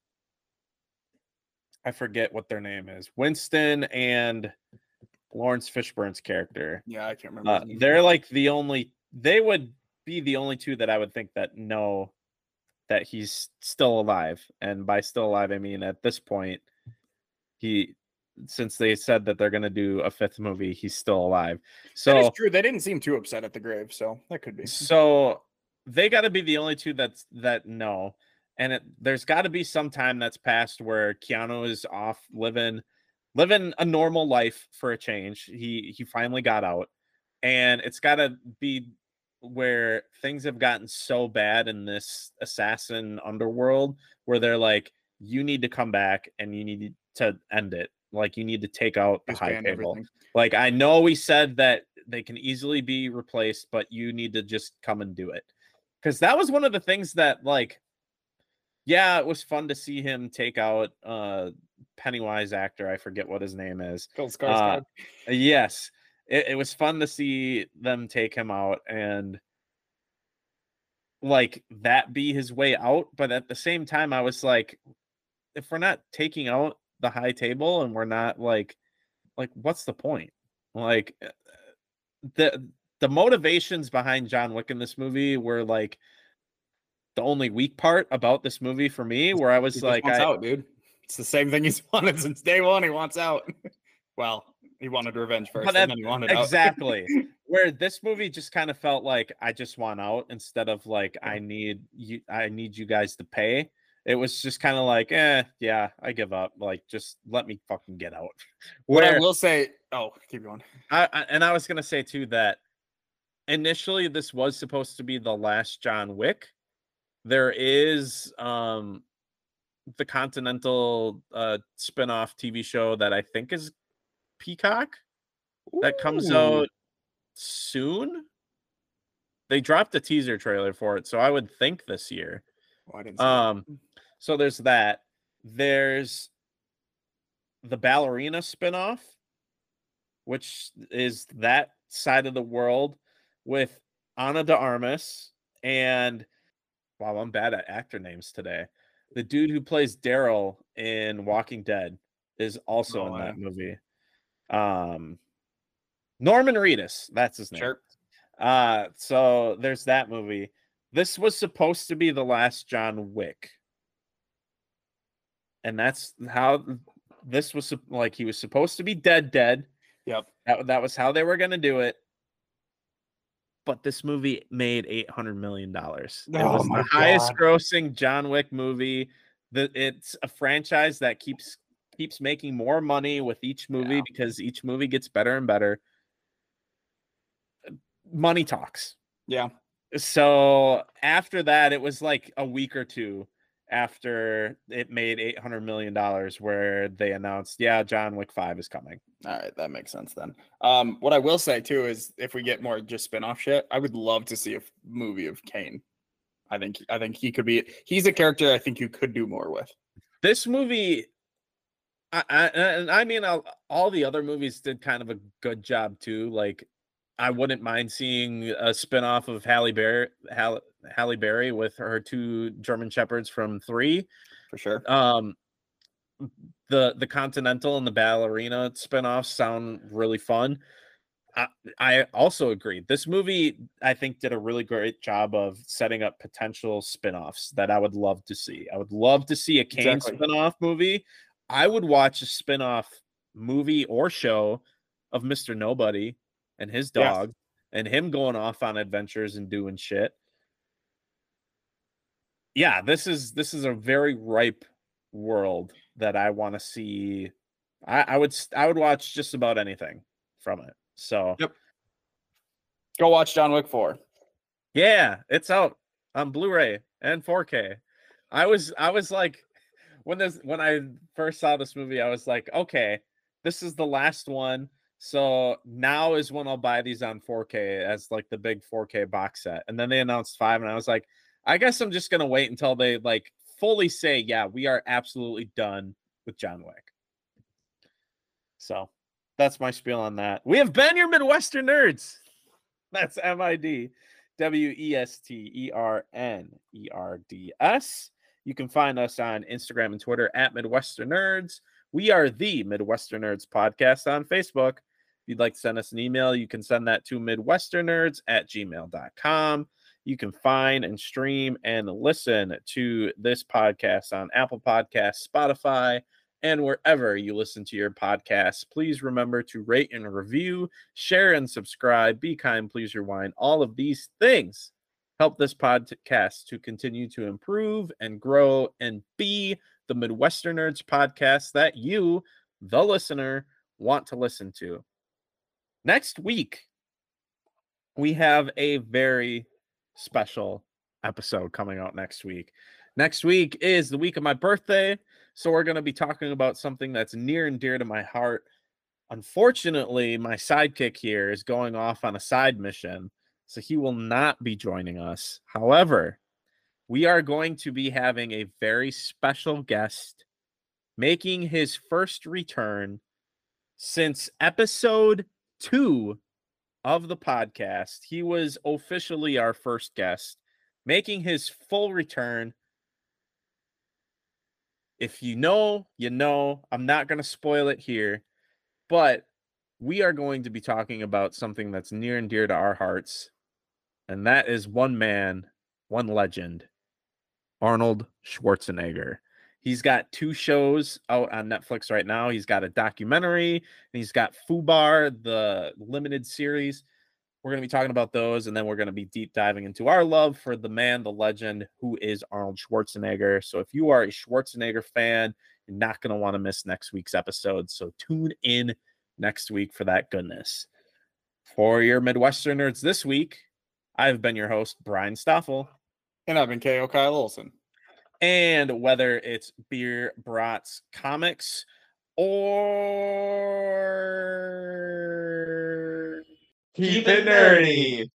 I forget what their name is. Winston and Lawrence Fishburne's character. Yeah, I can't remember. Uh, his name. they're like the only. They would be the only two that I would think that know that he's still alive, and by still alive, I mean at this point, he. Since they said that they're going to do a fifth movie, he's still alive. So that is true. They didn't seem too upset at the grave, so that could be. So they got to be the only two that's that know, and it, there's got to be some time that's passed where Keanu is off living, living a normal life for a change. He he finally got out, and it's got to be where things have gotten so bad in this assassin underworld where they're like, you need to come back and you need to end it. Like, you need to take out the high Disband table. everything. Like, I know we said that they can easily be replaced, but you need to just come and do it. Because that was one of the things that, like, yeah, it was fun to see him take out uh Pennywise actor. I forget what his name is. Bill Uh, Skarsgård. yes, it, it was fun to see them take him out and like that be his way out. But at the same time, I was like, if we're not taking out the high table and we're not like, like, what's the point? Like, the the motivations behind John Wick in this movie were like the only weak part about this movie for me, where I was He just like, wants I, out, dude. It's the same thing he's wanted since day one. He wants out. Well, he wanted revenge first, But and that- then he wanted out. exactly. Where this movie just kind of felt like I just want out instead of like I need you I need you guys to pay. it was just kind of like, eh, yeah, I give up. Like, just let me fucking get out. What I Where will say, oh, keep going. I, I and I was gonna say too that initially this was supposed to be the last John Wick. There is um the Continental uh spin-off T V show that I think is Peacock that comes Ooh. out soon. They dropped a teaser trailer for it, so I would think this year. Oh, I didn't see that. Um so there's that. There's the Ballerina spin-off, which is that side of the world with Ana de Armas and wow, I'm bad at actor names today. The dude who plays Daryl in Walking Dead is also Oh, in that yeah. movie. Um, Norman Reedus, that's his name. Sure. Uh, so there's that movie. This was supposed to be the last John Wick, and that's how this was sup- like he was supposed to be dead, dead. Yep. That, that was how they were going to do it. But this movie made eight hundred million dollars. It Oh was my the highest God. grossing John Wick movie. The, it's a franchise that keeps keeps making more money with each movie Yeah. because each movie gets better and better. Money talks. Yeah. So after that, it was like a week or two after it made eight hundred million dollars where they announced, yeah, John Wick five is coming. All right, that makes sense then. Um, what I will say too is if we get more just spin-off shit, I would love to see a f- movie of Kane. I think I think he could be he's a character I think you could do more with. This movie, I, I, and I mean, all, all the other movies did kind of a good job too. Like, I wouldn't mind seeing a spinoff of Halle Berry, Halle, Halle Berry with her two German Shepherds from three. For sure. Um, the the Continental and the Ballerina spinoffs sound really fun. I, I also agree. This movie, I think, did a really great job of setting up potential spinoffs that I would love to see. I would love to see a Kane Exactly. spinoff movie. I would watch a spinoff movie or show of Mister Nobody and his Yeah. dog and him going off on adventures and doing shit. Yeah, this is this is a very ripe world that I want to see. I, I would I would watch just about anything from it. So Yep. Go watch John Wick four. yeah, it's out on Blu-ray and four K. I was I was like when this when I first saw this movie, I was like, okay, this is the last one. So now is when I'll buy these on four K as like the big four K box set. And then they announced five, and I was like, I guess I'm just gonna wait until they like fully say, yeah, we are absolutely done with John Wick. So that's my spiel on that. We have been your Midwestern Nerds. That's M I D W E S T E R N E R D S. You can find us on Instagram and Twitter at Midwestern Nerds. We are the Midwestern Nerds podcast on Facebook. If you'd like to send us an email, you can send that to midwesternnerds at gmail dot com. You can find and stream and listen to this podcast on Apple Podcasts, Spotify, and wherever you listen to your podcasts. Please remember to rate and review, share and subscribe, be kind, please rewind. All of these things help this podcast to continue to improve and grow and be the Midwestern Nerds podcast that you, the listener, want to listen to. Next week, we have a very special episode coming out next week. Next week is the week of my birthday. So we're going to be talking about something that's near and dear to my heart. Unfortunately, my sidekick here is going off on a side mission, so he will not be joining us. However, we are going to be having a very special guest making his first return since episode two of the podcast. He was officially our first guest, making his full return. If you know, you know. I'm not going to spoil it here, but we are going to be talking about something that's near and dear to our hearts, and that is one man, one legend, Arnold Schwarzenegger. He's got two shows out on Netflix right now. He's got a documentary, and he's got Fubar, the limited series. We're We're going to be talking about those, and then we're going to be deep diving into our love for the man, the legend, who is Arnold Schwarzenegger. So if you are a Schwarzenegger fan, you're not going to want to miss next week's episode. So tune in next week for that goodness. For your Midwestern Nerds this week, I've been your host, Brian Stoffel. And I've been K O Kyle Olson. And whether it's beer, brats, comics, or Keep it nerdy.